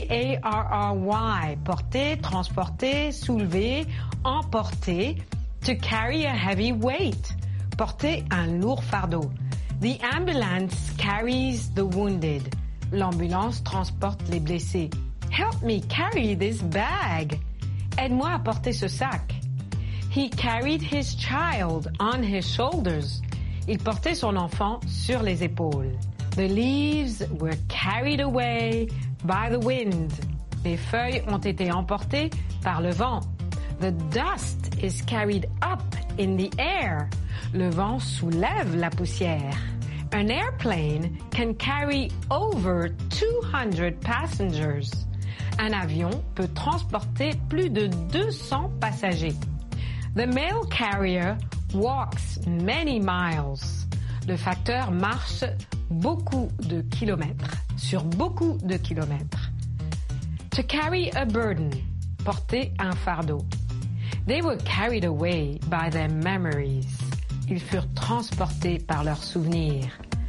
C-A-R-R-Y, porter, transporter, soulever, emporter. To carry a heavy weight, porter un lourd fardeau. The ambulance carries the wounded. L'ambulance transporte les blessés. Help me carry this bag. Aide-moi à porter ce sac. He carried his child on his shoulders. Il portait son enfant sur les épaules. The leaves were carried away by the wind. Les feuilles ont été emportées par le vent. The dust is carried up in the air. Le vent soulève la poussière. An airplane can carry over 200 passengers. Un avion peut transporter plus de 200 passagers. The mail carrier walks many miles. Le facteur marche beaucoup de kilomètres, sur beaucoup de kilomètres. To carry a burden, porter un fardeau. They were carried away by their memories. Ils furent transportés par leurs souvenirs.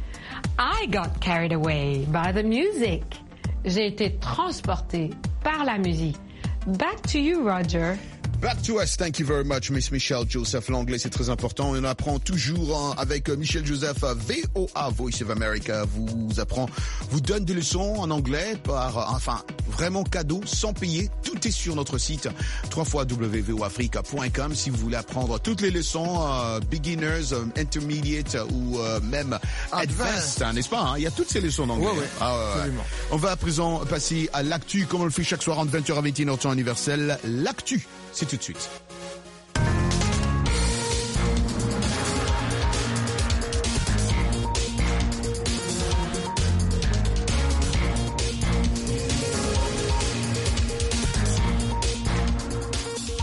I got carried away by the music. J'ai été transporté par la musique. Back to you, Roger. Back to us. Thank you very much, Miss Michelle Joseph. L'anglais, c'est très important. On apprend toujours avec Michel Joseph, VOA, Voice of America, vous donne des leçons en anglais vraiment cadeau, sans payer. Tout est sur notre site, www.voafrica.com. Si vous voulez apprendre toutes les leçons, beginners, intermediate ou même advanced, n'est-ce pas? Il y a toutes ces leçons d'anglais. Ouais, absolument. On va à présent passer à l'actu, comme on le fait chaque soir entre 20h à 21h, temps universel. L'actu, c'est tout de suite.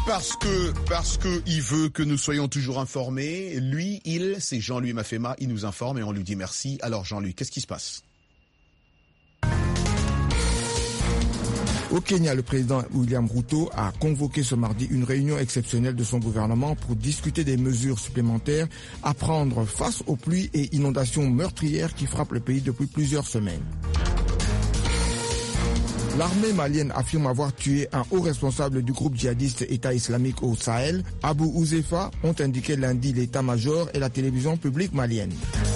parce que il veut que nous soyons toujours informés. Lui, c'est Jean-Louis Mafema, il nous informe et on lui dit merci. Alors Jean-Louis, qu'est-ce qui se passe? Au Kenya, le président William Ruto a convoqué ce mardi une réunion exceptionnelle de son gouvernement pour discuter des mesures supplémentaires à prendre face aux pluies et inondations meurtrières qui frappent le pays depuis plusieurs semaines. L'armée malienne affirme avoir tué un haut responsable du groupe djihadiste État islamique au Sahel. Abu Ouzefa ont indiqué lundi l'état-major et la télévision publique malienne.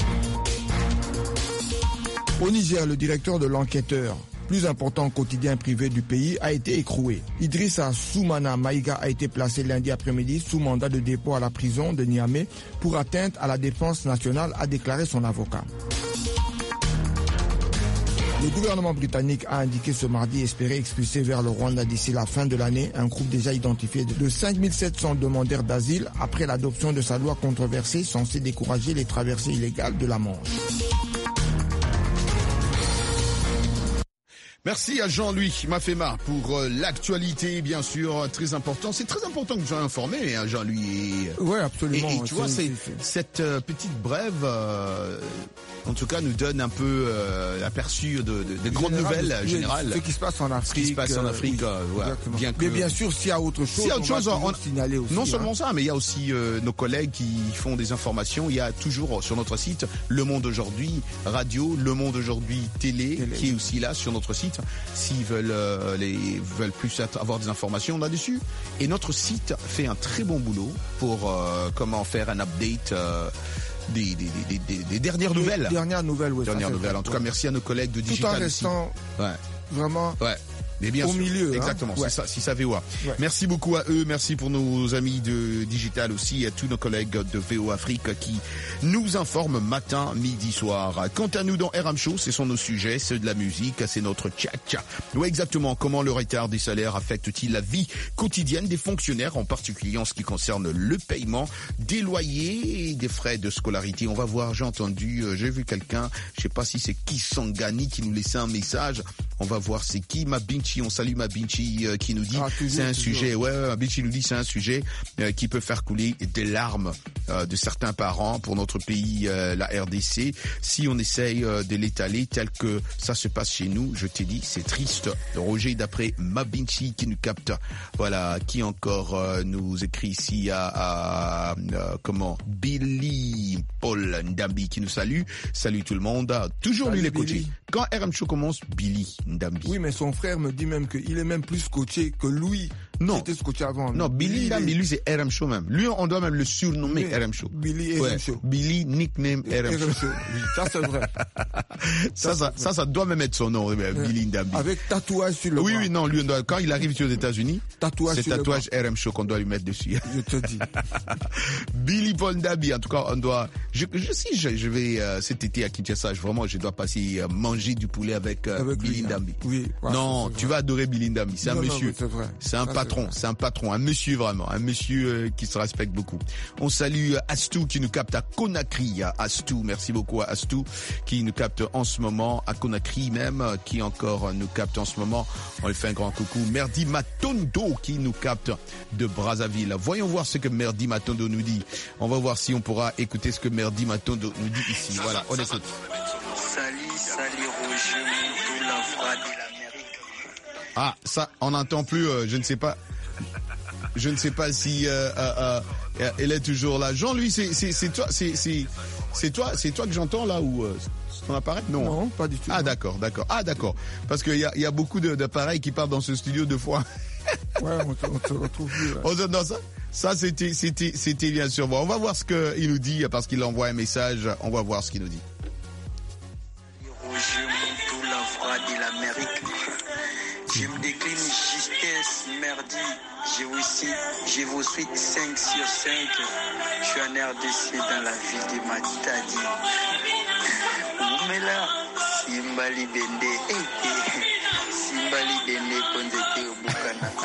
Au Niger, le directeur de l'enquêteur, plus important quotidien privé du pays, a été écroué. Idrissa Soumana Maïga a été placé lundi après-midi sous mandat de dépôt à la prison de Niamey pour atteinte à la défense nationale, a déclaré son avocat. Le gouvernement britannique a indiqué ce mardi espérer expulser vers le Rwanda d'ici la fin de l'année un groupe déjà identifié de 5700 demandeurs d'asile après l'adoption de sa loi controversée censée décourager les traversées illégales de la Manche. Merci à Jean-Louis Mafema pour l'actualité, bien sûr, très important. C'est très important que vous soyez informé, hein, Jean-Louis. Oui, absolument. Et tu vois, cette petite brève, en tout cas, nous donne un peu l'aperçu de grandes nouvelles générales. Ce qui se passe en Afrique. Ce qui se passe en Afrique, oui, mais bien sûr, s'il y a autre chose, on va signaler aussi. Non seulement ça, mais il y a aussi nos collègues qui font des informations. Il y a toujours sur notre site Le Monde Aujourd'hui Radio, Le Monde Aujourd'hui Télé, qui est aussi là sur notre site. S'ils veulent plus avoir des informations là-dessus. Et notre site fait un très bon boulot pour comment faire un update des dernières nouvelles. Dernières nouvelles, oui. Dernières nouvelles. En tout cas, merci à nos collègues de Digital. Tout en restant vraiment... Ouais. Mais bien au sûr, milieu. Exactement, Ouais. c'est ça, si ça VOA. Ouais. Merci beaucoup à eux, merci pour nos amis de Digital aussi, à tous nos collègues de VO Afrique qui nous informent matin, midi, soir. Quant à nous dans RM Show, ce sont nos sujets, c'est de la musique, c'est notre tcha-tcha. Ouais, exactement, comment le retard des salaires affecte-t-il la vie quotidienne des fonctionnaires, en particulier en ce qui concerne le paiement des loyers et des frais de scolarité. On va voir, j'ai vu quelqu'un, je sais pas si c'est Kisangani qui nous laissait un message. On va voir c'est qui, Mabinchi, on salue Mabinchi qui nous dit c'est un sujet, Mabinchi nous dit c'est un sujet qui peut faire couler des larmes de certains parents pour notre pays, la RDC. Si on essaye de l'étaler tel que ça se passe chez nous, je t'ai dit, c'est triste. Roger, d'après Mabinchi qui nous capte, voilà, qui encore nous écrit ici à Billy Paul Ndambi qui nous salue. Salut tout le monde. Toujours lui les coachés. Quand RM Show commence, Billy Ndambi. Oui, mais son frère me dit même qu'il est même plus coaché que lui. Non. Qui était coaché avant. Non, Billy Ndambi, lui, c'est RM Show même. Lui, on doit même le surnommer RM Show. Billy RM Show. Billy, nickname RM Show. Oui, ça c'est vrai. ça doit même être son nom, Billy Ndambi. Avec tatouage sur le bras. Oui, non, lui, quand il arrive aux États-Unis, c'est tatouage RM Show qu'on doit lui mettre dessus. Je te dis. Billy Paul Ndambi, en tout cas, on doit, je vais, cet été à Kinshasa, je dois passer manger du poulet avec Billy Ndambi. Oui. Non, tu vas adorer Billy Ndambi. C'est un monsieur. C'est vrai. C'est un patron. C'est un patron. Un monsieur vraiment. Un monsieur qui se respecte beaucoup. On salue Astou qui nous capte à Conakry. Astou, merci beaucoup à Astou qui nous capte en ce moment. À Conakry même, qui encore nous capte en ce moment. On lui fait un grand coucou. Merdi Matondo qui nous capte de Brazzaville. Voyons voir ce que Merdi Matondo nous dit. On va voir si on pourra écouter ce que Merdi Matondo nous dit ici. Voilà, on écoute. Salut Roger, la voix de l'Amérique. Ah, ça, on n'entend plus, je ne sais pas si elle est toujours là. Jean-Louis, c'est toi que j'entends là ou c'est ton appareil? Non, pas du tout. Ah d'accord. Parce qu'il y a beaucoup d'appareils qui partent dans ce studio deux fois. Ouais, on te retrouve plus. Non, ça c'était bien sûr bon. On va voir ce qu'il nous dit parce qu'il envoie un message. On va voir ce qu'il nous dit. Roger Montou, la voix de l'Amérique. Je me décline justesse, merdi. Je vous suis 5 sur 5. Je suis en RDC dans la ville de Matadi. Oumela, Simbali Bende, Simbali Bende, Ponzete Obukana.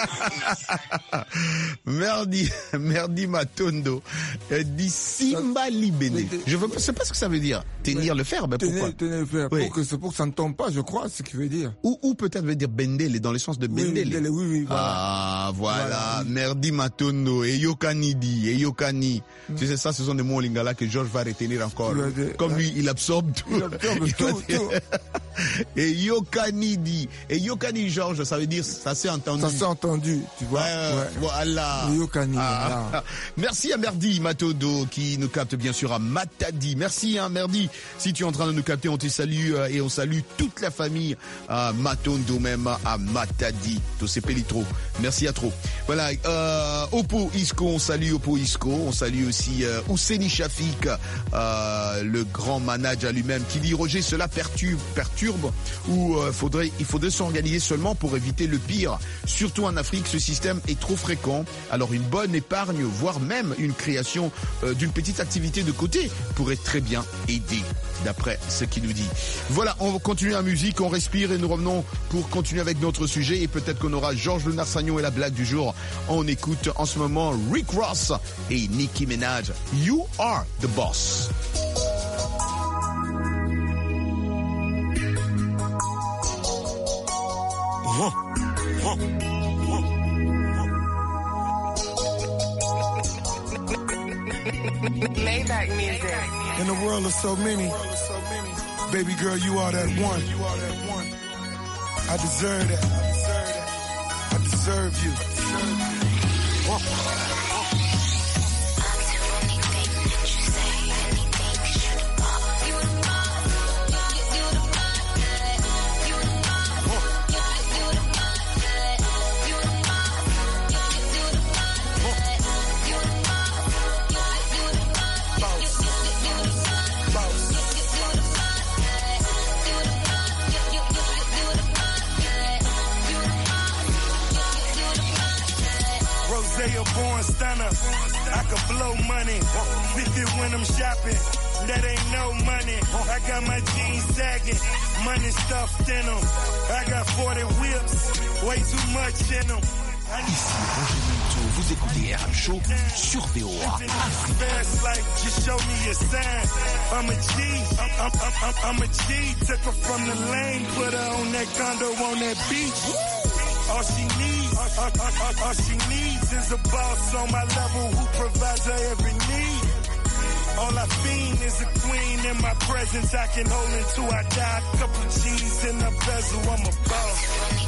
Merdi Matondo dit Simba Libéné. Je ne sais pas ce que ça veut dire. Tenir le fer, ben pourquoi? Tenir le fer, pour que ça ne tombe pas, je crois, c'est ce qu'il veut dire. Ou peut-être veut dire Bendele, dans le sens de Bendele. Oui, voilà. Ah, voilà. Merdi Matondo, et Yokanidi, et Yokani. Tu sais, ça, ce sont des mots en lingala que Georges va retenir encore. Comme lui, il absorbe tout. Il absorbe tout. Et Yokanidi. Et Yokani, Georges, ça veut dire, ça s'est entendu. Ça s'est entendu, tu vois. Voilà. Yokani. Merci à Merdi Matondo qui nous capte bien sûr à Matadi. Merci Merdi. Si tu es en train de nous capter, on te salue et on salue toute la famille à Matondo, même à Matadi. Tosé Pelitro. Merci à trop. Voilà. Oppo Isco, on salue Oppo Isco. On salue aussi Ousseni Shafik, le grand manager lui-même, qui dit Roger, cela perturbe ou il faudrait s'organiser seulement pour éviter le pire. Surtout en Afrique, ce système est trop fréquent. Alors une bonne épargne, voire même une création d'une petite activité de côté pourrait très bien aider, d'après ce qu'il nous dit. Voilà, on va continuer la musique, on respire et nous revenons pour continuer avec notre sujet et peut-être qu'on aura Georges Lunarsagnon et la blague du jour. On écoute en ce moment Rick Ross et Nicki Minaj. You are the boss. Maybach music. In a world of so many, baby girl, you are that one. I deserve that. I deserve you. Born stunner, I could blow money, 50 when I'm shopping, that ain't no money. I got my jeans sagging, money stuffed in them. I got 40 whips, way too much in them. Ici Roger Monteau, vous écoutez RM Show sur VOA. Fast like, just show me a sign. I'm a G, I'm a G. Took her from the lane, put her on that condo on that beach. All she needs is a boss on my level who provides her every need. All I fiend is a queen in my presence. I can hold until I die. Couple G's in the bezel, I'm a boss.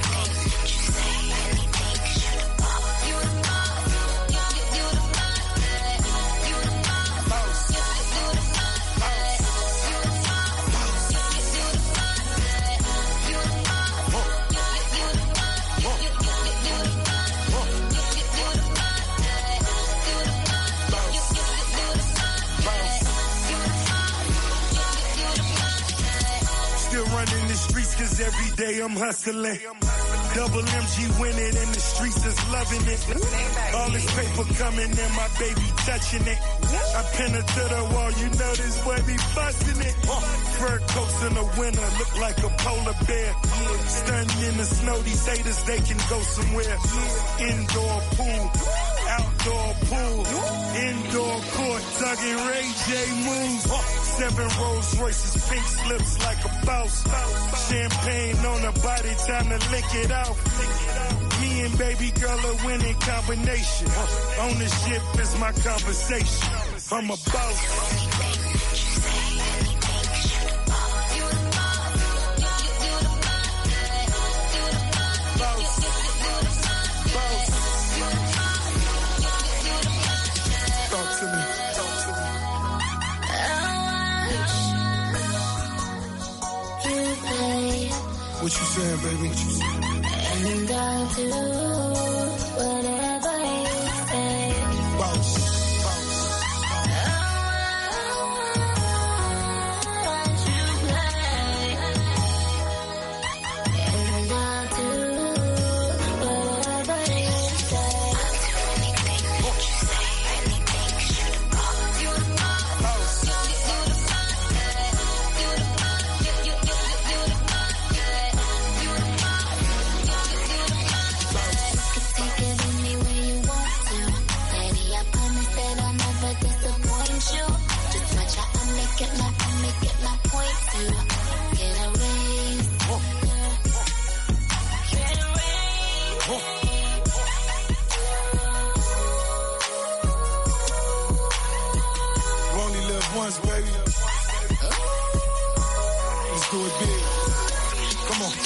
Every day I'm hustling. Double MG winning and the streets is loving it. All this paper coming and my baby touching it. I pin her to the wall, you know this boy be busting it. Fur coats in the winter look like a polar bear. Stunning in the snow, these haters they can go somewhere. Indoor pool, outdoor pool, indoor court, tugging Ray J moves. 7 Rolls Royces, pink slips like a boss. Champagne on the body, time to lick it off. Me and baby girl a winning combination. Ownership is my conversation. I'm a boss. What you saying, baby? What you saying? And I'll do whatever you say. Boss. We only live once, baby. Let's do it big. Come on.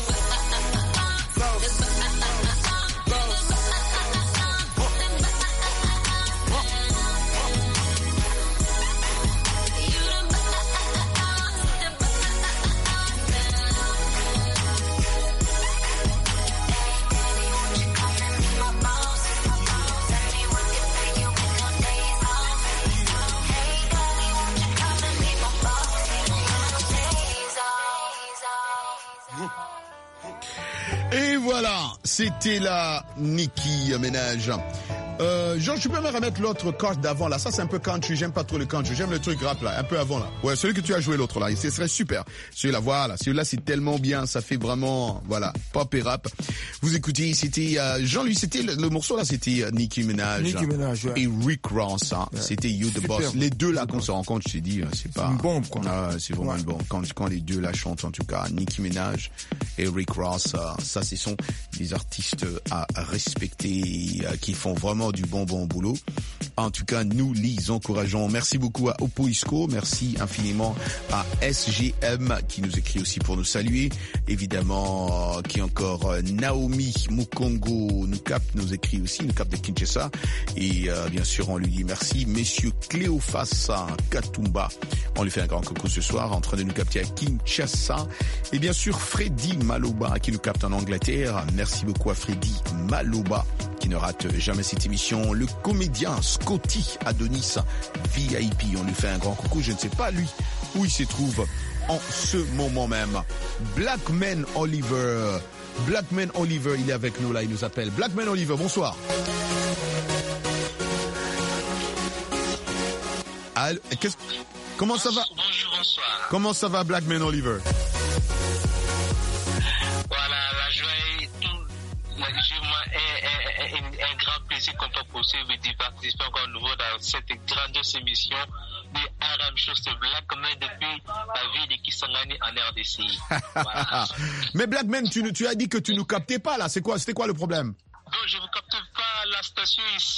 Et voilà, c'était la Nicki Minaj. Jean, tu peux me remettre l'autre corde d'avant là. Ça c'est un peu country, j'aime pas trop le country, j'aime le truc rap là, un peu avant là. Ouais, celui que tu as joué l'autre là, ce serait super. Celui-là, voilà, celui-là c'est tellement bien, ça fait vraiment, voilà, pop et rap. Vous écoutez, c'était Jean-Louis, c'était le morceau là, c'était Nicki Minaj. Nicki Minaj, ouais. Et Rick Ross, hein. Ouais. C'était You the Super. Boss. Les deux là qu'on se rencontre, je t'ai dit, c'est pas. Une bombe quoi. C'est vraiment une bombe. Quand les deux là chantent en tout cas, Nicki Minaj et Rick Ross, ça ce sont des artistes à respecter, qui font vraiment du bon boulot. En tout cas, nous les encourageons. Merci beaucoup à Oppo Isco, merci infiniment à SGM qui nous écrit aussi pour nous saluer. Évidemment, qui encore Naomi Mukongo nous capte, nous écrit aussi, nous capte de Kinshasa. Et bien sûr, on lui dit merci. Messieurs Cléophas Katumba, on lui fait un grand coucou ce soir, en train de nous capter à Kinshasa. Et bien sûr, Freddy Maloba qui nous capte en Angleterre. Merci beaucoup à Freddy Maloba qui ne rate jamais cette émission. Le comédien Scotty Adonis VIP, on lui fait un grand coucou. Je ne sais pas lui où il se trouve en ce moment même. Blackman Oliver, il est avec nous là, il nous appelle. Blackman Oliver, bonsoir. Comment ça va? Bonjour, bonsoir. Comment ça va, Blackman Oliver? Voilà, la joie est un grand plaisir qu'on peut poursuivre et participer encore à nouveau dans cette grandiose émission de RM Show Blackman depuis la ville de Kisangani en RDC. Voilà. Mais Blackman, tu as dit que tu nous captais pas là. C'était quoi le problème? Non, je ne vous capte pas. La station ici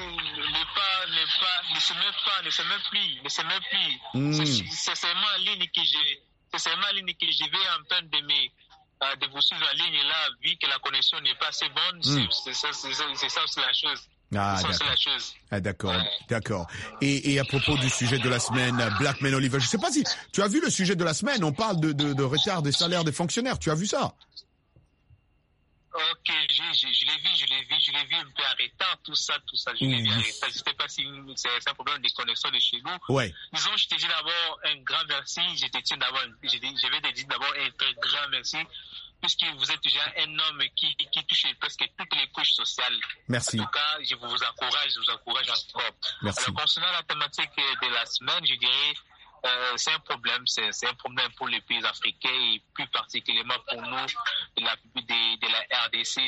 ne se met plus. C'est seulement en ligne que je vais en peine de vous suivre en ligne là, vu que la connexion n'est pas assez bonne. C'est ça aussi la chose. D'accord. Et à propos du sujet de la semaine, Blackman Oliver, je sais pas si tu as vu le sujet de la semaine. On parle de retard des salaires des fonctionnaires. Tu as vu ça? Ok, je l'ai vu un peu arrêtant, tout ça, je l'ai vu arrêtant. Je sais pas si c'est un problème de connexion de chez nous. Ouais. Disons, je te dis d'abord un grand merci, je vais te dire d'abord un très grand merci, puisque vous êtes déjà un homme qui touche presque toutes les couches sociales. Merci. En tout cas, je vous encourage encore. Merci. Alors, concernant la thématique de la semaine, je dirais, c'est un problème pour les pays africains et plus particulièrement pour nous de la RDC.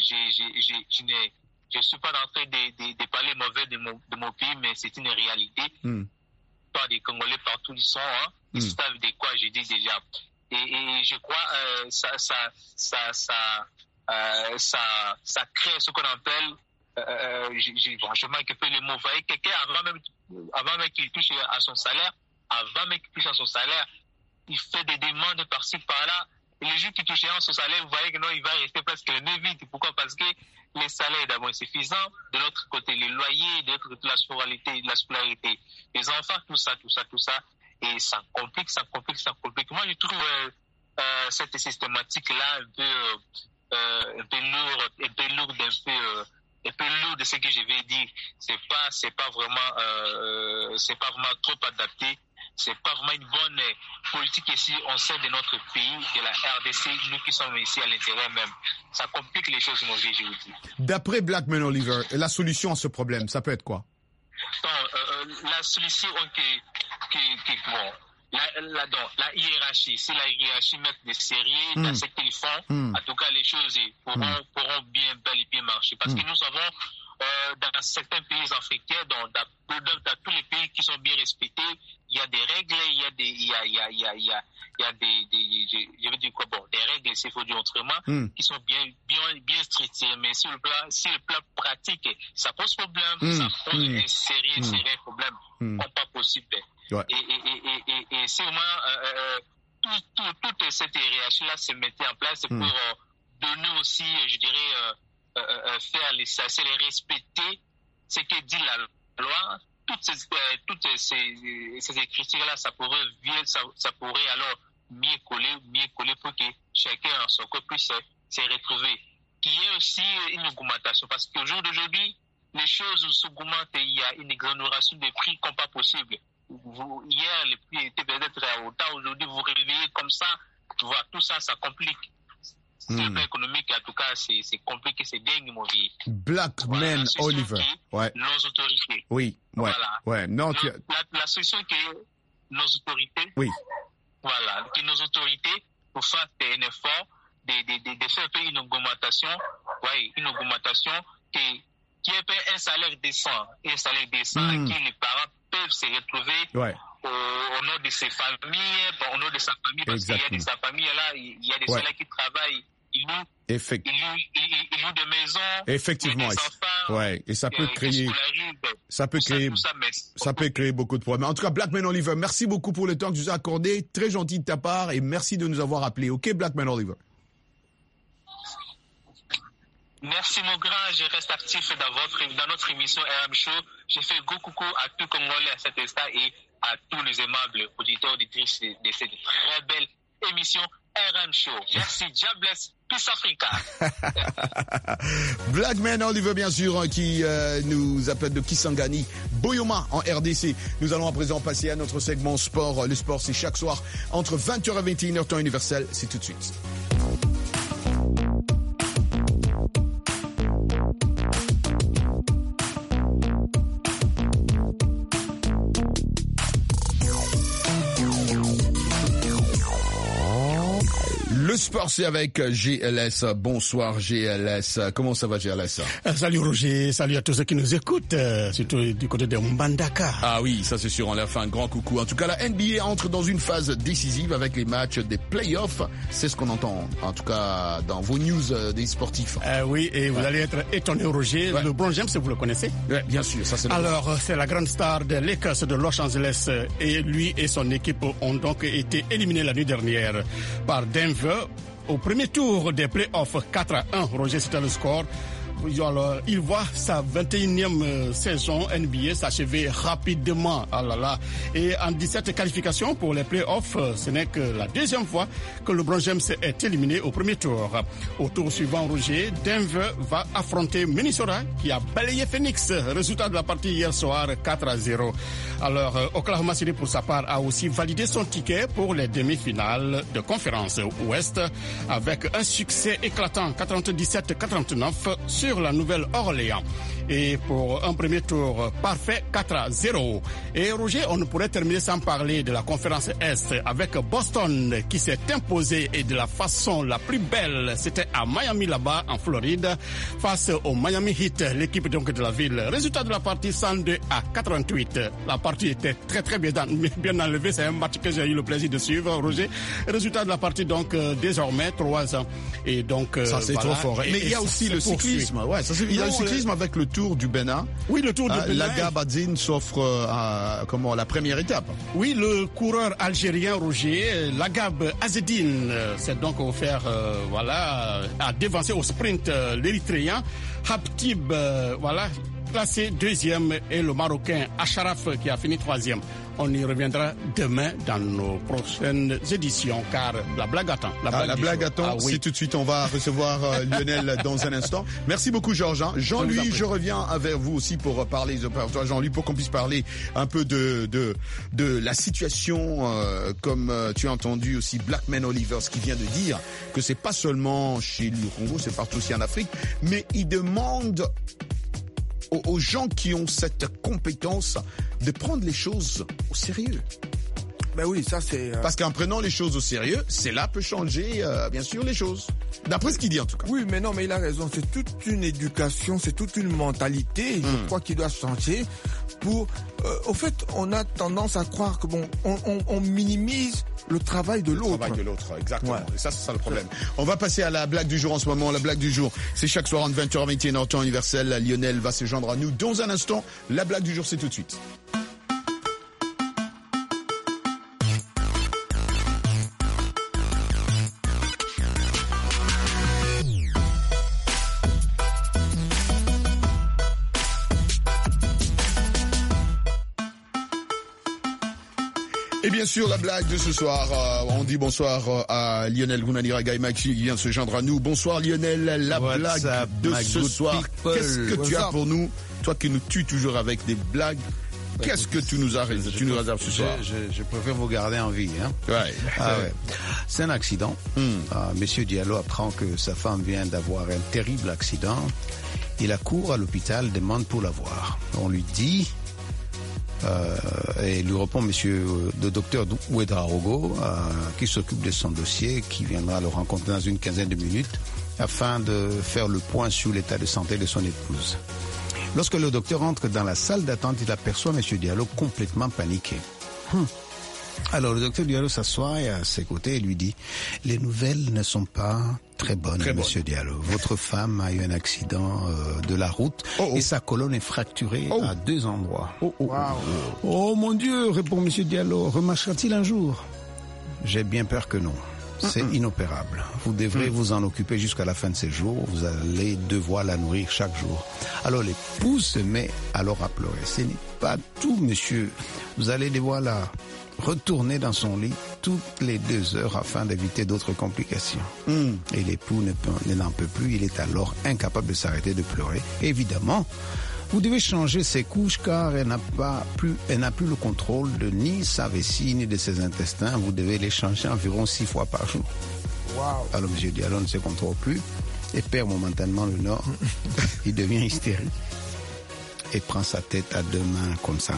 Je suis pas en train de parler mauvais de mon pays, mais c'est une réalité. Pas des Congolais partout ils sont, hein. Ils savent de quoi je dis déjà. Et je crois ça crée ce qu'on appelle je manque un peu les mots. Vous voyez, quelqu'un avant même qu'il touche à son salaire, il fait des demandes par-ci par-là. Et le jour qu'il touchera son salaire, vous voyez que non, il va rester presque le nez vide. Pourquoi? Parce que les salaires d'abord insuffisants, de l'autre côté les loyers, de l'autre côté la scolarité, les enfants, tout ça. Et ça complique. Moi, je trouve cette systématique-là un peu lourde, un peu lourd de ce que je vais dire. C'est pas vraiment trop adapté. C'est pas vraiment une bonne politique ici au sein de notre pays, de la RDC, nous qui sommes ici à l'intérieur même. Ça complique les choses, mon vieux, je vous dis. D'après Blackman Oliver, la solution à ce problème, ça peut être quoi? La solution la hiérarchie, si la hiérarchie met des sérieux dans ce qu'ils font, en tout cas les choses pourront bien marcher. Parce que nous savons dans certains pays africains, dans tous les pays qui sont bien respectés, il y a des règles, il y a y a je veux dire quoi, bon, des règles, s'il faut dire autrement, qui sont bien strictes. Mais sur le plan pratique, ça pose problème, ça pose un sérieux problème, comme pas possible. Ouais. Et c'est vraiment, toute cette réaction-là se mettait en place pour donner aussi, je dirais, faire les respecter, ce que dit la loi. Toutes ces écritures-là, ça pourrait alors mieux coller pour que chacun en son corps puisse se retrouver. Qu'il y ait aussi une augmentation, parce qu'au jour d'aujourd'hui, les choses s'augmentent et il y a une exonération des prix comme pas possible. Hier, les prix étaient peut-être à hauteur, aujourd'hui, vous réveillez comme ça, voilà, tout ça, ça complique. C'est le plan économique, en tout cas, c'est compliqué, c'est dingue, mon vieux. Blackman Oliver. Ouais. Nos autorités. Oui, ouais. Voilà. Ouais. Non, la solution que nos autorités. Oui. Voilà. Que nos autorités, pour faire un effort, de faire une augmentation, une augmentation qui est un salaire décent. Un salaire décent que les parents peuvent se retrouver au nom de ses familles, au nom de sa famille, parce qu'il y a de sa famille là, il y a des salaires qui travaillent. Il loue des maisons. Effectivement. Des enfants, et ça peut créer beaucoup de problèmes. En tout cas, Blackman Oliver, merci beaucoup pour le temps que tu nous as accordé. Très gentil de ta part et merci de nous avoir appelés. OK, Blackman Oliver? Merci mon grand, je reste actif dans notre émission RM Show. Je fais gros coucou à tout Congolais à cet instant et à tous les aimables auditeurs auditrices de cette très belle émission RM Show. Merci, God bless, Peace Africa. Blackman Oliver, bien sûr, qui nous appelle de Kisangani, Boyoma en RDC. Nous allons à présent passer à notre segment sport. Le sport, c'est chaque soir entre 20h et 21h, temps universel. C'est tout de suite. Le sport, c'est avec GLS. Bonsoir GLS. Comment ça va GLS? Salut Roger, salut à tous ceux qui nous écoutent, surtout du côté de Mbandaka. Ah oui, ça c'est sûr, on leur fait un grand coucou. En tout cas, la NBA entre dans une phase décisive avec les matchs des playoffs. C'est ce qu'on entend, en tout cas, dans vos news des sportifs. Oui, et vous allez être étonné Roger. LeBron James, vous le connaissez? Oui, bien sûr, ça c'est le Alors, c'est la grande star des Lakers de Los Angeles et lui et son équipe ont donc été éliminés la nuit dernière par Denver au premier tour des playoffs 4-1. Roger, c'était le score. Alors, il voit sa 21e saison NBA s'achever rapidement. Ah là là. Et en 17 qualifications pour les playoffs, ce n'est que la deuxième fois que LeBron James est éliminé au premier tour. Au tour suivant, Roger, Denver va affronter Minnesota qui a balayé Phoenix. Résultat de la partie hier soir, 4-0. Alors, Oklahoma City, pour sa part, a aussi validé son ticket pour les demi-finales de conférence Ouest avec un succès éclatant, 97-49 sur la Nouvelle-Orléans. Et pour un premier tour parfait, 4-0. Et Roger, on ne pourrait terminer sans parler de la conférence Est avec Boston qui s'est imposé et de la façon la plus belle. C'était à Miami là-bas, en Floride, face au Miami Heat, l'équipe donc de la ville. Résultat de la partie 102-88. La partie était très très bien enlevée. C'est un match que j'ai eu le plaisir de suivre, Roger. Résultat de la partie donc désormais 3 ans. Et donc ça c'est trop fort. Mais il y a aussi le cyclisme. Ouais, ça, il y a le cyclisme avec le Tour du Bénin. Oui, le Tour du Bénin. Lagab Adzine s'offre la première étape. Oui, le coureur algérien Roger Lagab Azzedine s'est donc offert a dévancé au sprint l'Érythréen Habtib classé 2e et le Marocain Acharaf qui a fini 3e. On y reviendra demain dans nos prochaines éditions car la blague attend. La blague attend. C'est tout de suite. On va recevoir Lionel dans un instant. Merci beaucoup Georges. Jean-Louis, je reviens vers vous aussi pour parler, toi Jean-Louis, pour qu'on puisse parler un peu de la situation comme tu as entendu aussi Blackman Oliver, ce qui vient de dire que c'est pas seulement chez lui au Congo, c'est partout aussi en Afrique, mais il demande aux gens qui ont cette compétence de prendre les choses au sérieux. Ben oui, ça c'est... Parce qu'en prenant les choses au sérieux, cela peut changer, bien sûr, les choses. D'après ce qu'il dit en tout cas. Oui, mais non, mais il a raison. C'est toute une éducation, c'est toute une mentalité, je crois, qui doit changer pour... au fait, on a tendance à croire que on minimise le travail de l'autre. Le travail de l'autre, exactement. Ouais. Et ça, c'est ça le problème. On va passer à la blague du jour en ce moment. La blague du jour, c'est chaque soir entre 20h et 21h temps universel. Lionel va se joindre à nous dans un instant. La blague du jour, c'est tout de suite. Et bien sûr, la blague de ce soir, on dit bonsoir à Lionel Gounanira Gaïmak qui vient se joindre à nous. Bonsoir Lionel, la blague de ce soir. Qu'est-ce que tu as pour nous? Toi qui nous tues toujours avec des blagues, qu'est-ce que tu nous réserves ce soir? Je préfère vous garder en vie. Hein? Ouais. Ouais. C'est un accident. Monsieur Diallo apprend que sa femme vient d'avoir un terrible accident. Il accourt à l'hôpital, demande pour la voir. On lui dit... et lui répond le docteur Ouedraogo, qui s'occupe de son dossier, qui viendra le rencontrer dans une quinzaine de minutes afin de faire le point sur l'état de santé de son épouse. Lorsque le docteur entre dans la salle d'attente, il aperçoit M. Diallo complètement paniqué. Alors le docteur Diallo s'assoit et à ses côtés et lui dit « Les nouvelles ne sont pas très bonnes, Monsieur Diallo. Votre femme a eu un accident de la route et sa colonne est fracturée à 2 endroits. » Oh mon Dieu, répond Monsieur Diallo, remarchera-t-il un jour? J'ai bien peur que non. C'est inopérable. Vous devrez vous en occuper jusqu'à la fin de ses jours. Vous allez devoir la nourrir chaque jour. Alors l'épouse se met alors à pleurer. Ce n'est pas tout, monsieur. Vous allez devoir la retourner dans son lit toutes les 2 heures afin d'éviter d'autres complications. Et l'époux n'en peut plus. Il est alors incapable de s'arrêter de pleurer. Évidemment, vous devez changer ses couches car elle n'a plus le contrôle de ni sa vessie ni de ses intestins. Vous devez les changer environ 6 fois par jour. Wow. Alors M. Diallo ne se contrôle plus et perd momentanément le nord. Il devient hystérique et prend sa tête à 2 mains comme ça.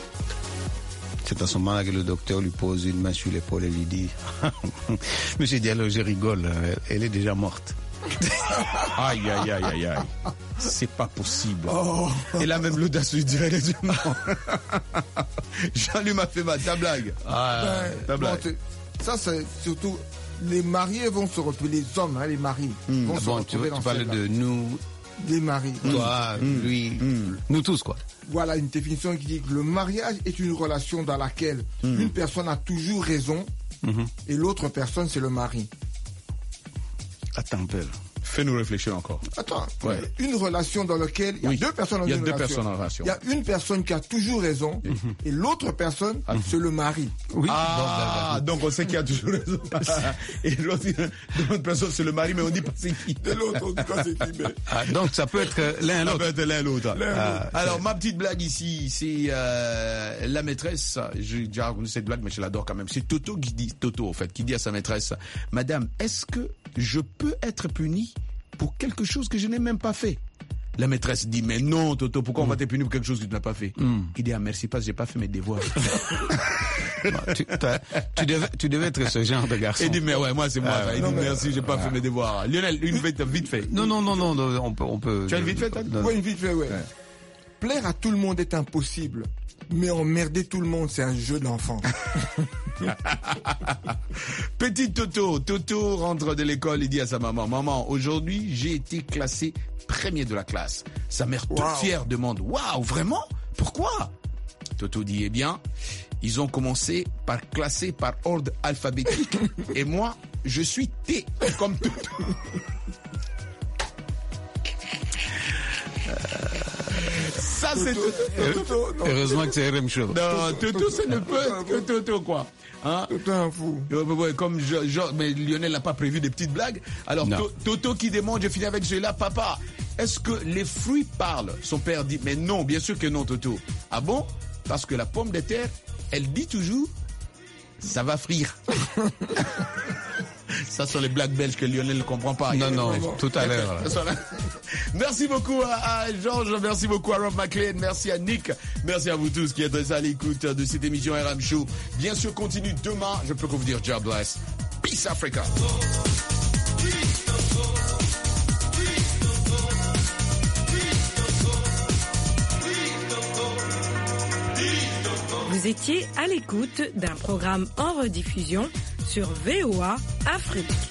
C'est à ce moment-là que le docteur lui pose une main sur l'épaule et lui dit « Monsieur Diallo, je rigole, elle est déjà morte. » Aïe. C'est pas possible. Elle a même l'audace de dire elle est déjà morte. Jean-Luc m'a fait ta blague. Ta blague. Ça, c'est surtout... Les mariés vont se retrouver, les hommes, les maris vont se retrouver dans tu parles de nous... Les maris. Toi, lui, nous tous, quoi. Voilà une définition qui dit que le mariage est une relation dans laquelle une personne a toujours raison et l'autre personne, c'est le mari. Attends un peu. Fais-nous réfléchir encore. Attends, une relation dans laquelle il y a 2 personnes dans une relation. Il y a une personne qui a toujours raison et l'autre personne, c'est le mari. Oui. Donc on sait qu'il y a toujours raison. Et l'autre personne, c'est le mari, mais on dit pas c'est qui. De l'autre, on dit pas c'est qui. Donc ça peut être l'un et l'autre. Ça peut être l'un et l'autre. Alors ma petite blague ici, c'est la maîtresse. J'ai déjà raconté cette blague, mais je l'adore quand même. C'est Toto qui dit à sa maîtresse, Madame, est-ce que je peux être puni pour quelque chose que je n'ai même pas fait? La maîtresse dit, mais non, Toto, pourquoi on va te punir pour quelque chose que tu n'as pas fait? Il dit, merci parce que j'ai pas fait mes devoirs. tu devais être ce genre de garçon. Il dit, mais ouais, moi c'est moi. Il dit, merci, j'ai pas fait mes devoirs. Lionel, une vite fait. Non, on peut. Tu as une vite fait, Oui, une vite fait, ouais. Plaire à tout le monde est impossible, mais emmerder tout le monde, c'est un jeu d'enfant. Petit Toto rentre de l'école et dit à sa maman, maman, aujourd'hui j'ai été classé premier de la classe. Sa mère toute fière demande, waouh, vraiment? Pourquoi? Toto dit, eh bien, ils ont commencé par classer par ordre alphabétique et moi je suis T comme Toto. Ça c'est Toto. Heureusement que c'est RM Show. Non, Toto, ça ne peut être que Toto, quoi. Hein? Toto un fou. Comme mais Lionel n'a pas prévu des petites blagues. Alors Toto qui demande, je finis avec celui-là, papa, est-ce que les fruits parlent? Son père dit, mais non, bien sûr que non, Toto. Ah bon? Parce que la pomme de terre, elle dit toujours, ça va frire. Ça sont les blagues belges que Lionel ne comprend pas. Non, tout à l'heure. Merci beaucoup à Georges, merci beaucoup à Rob McLean, merci à Nick, merci à vous tous qui êtes à l'écoute de cette émission RM Show. Bien sûr, continue demain, je peux vous dire, God bless. Peace Africa. Vous étiez à l'écoute d'un programme en rediffusion sur VOA Afrique.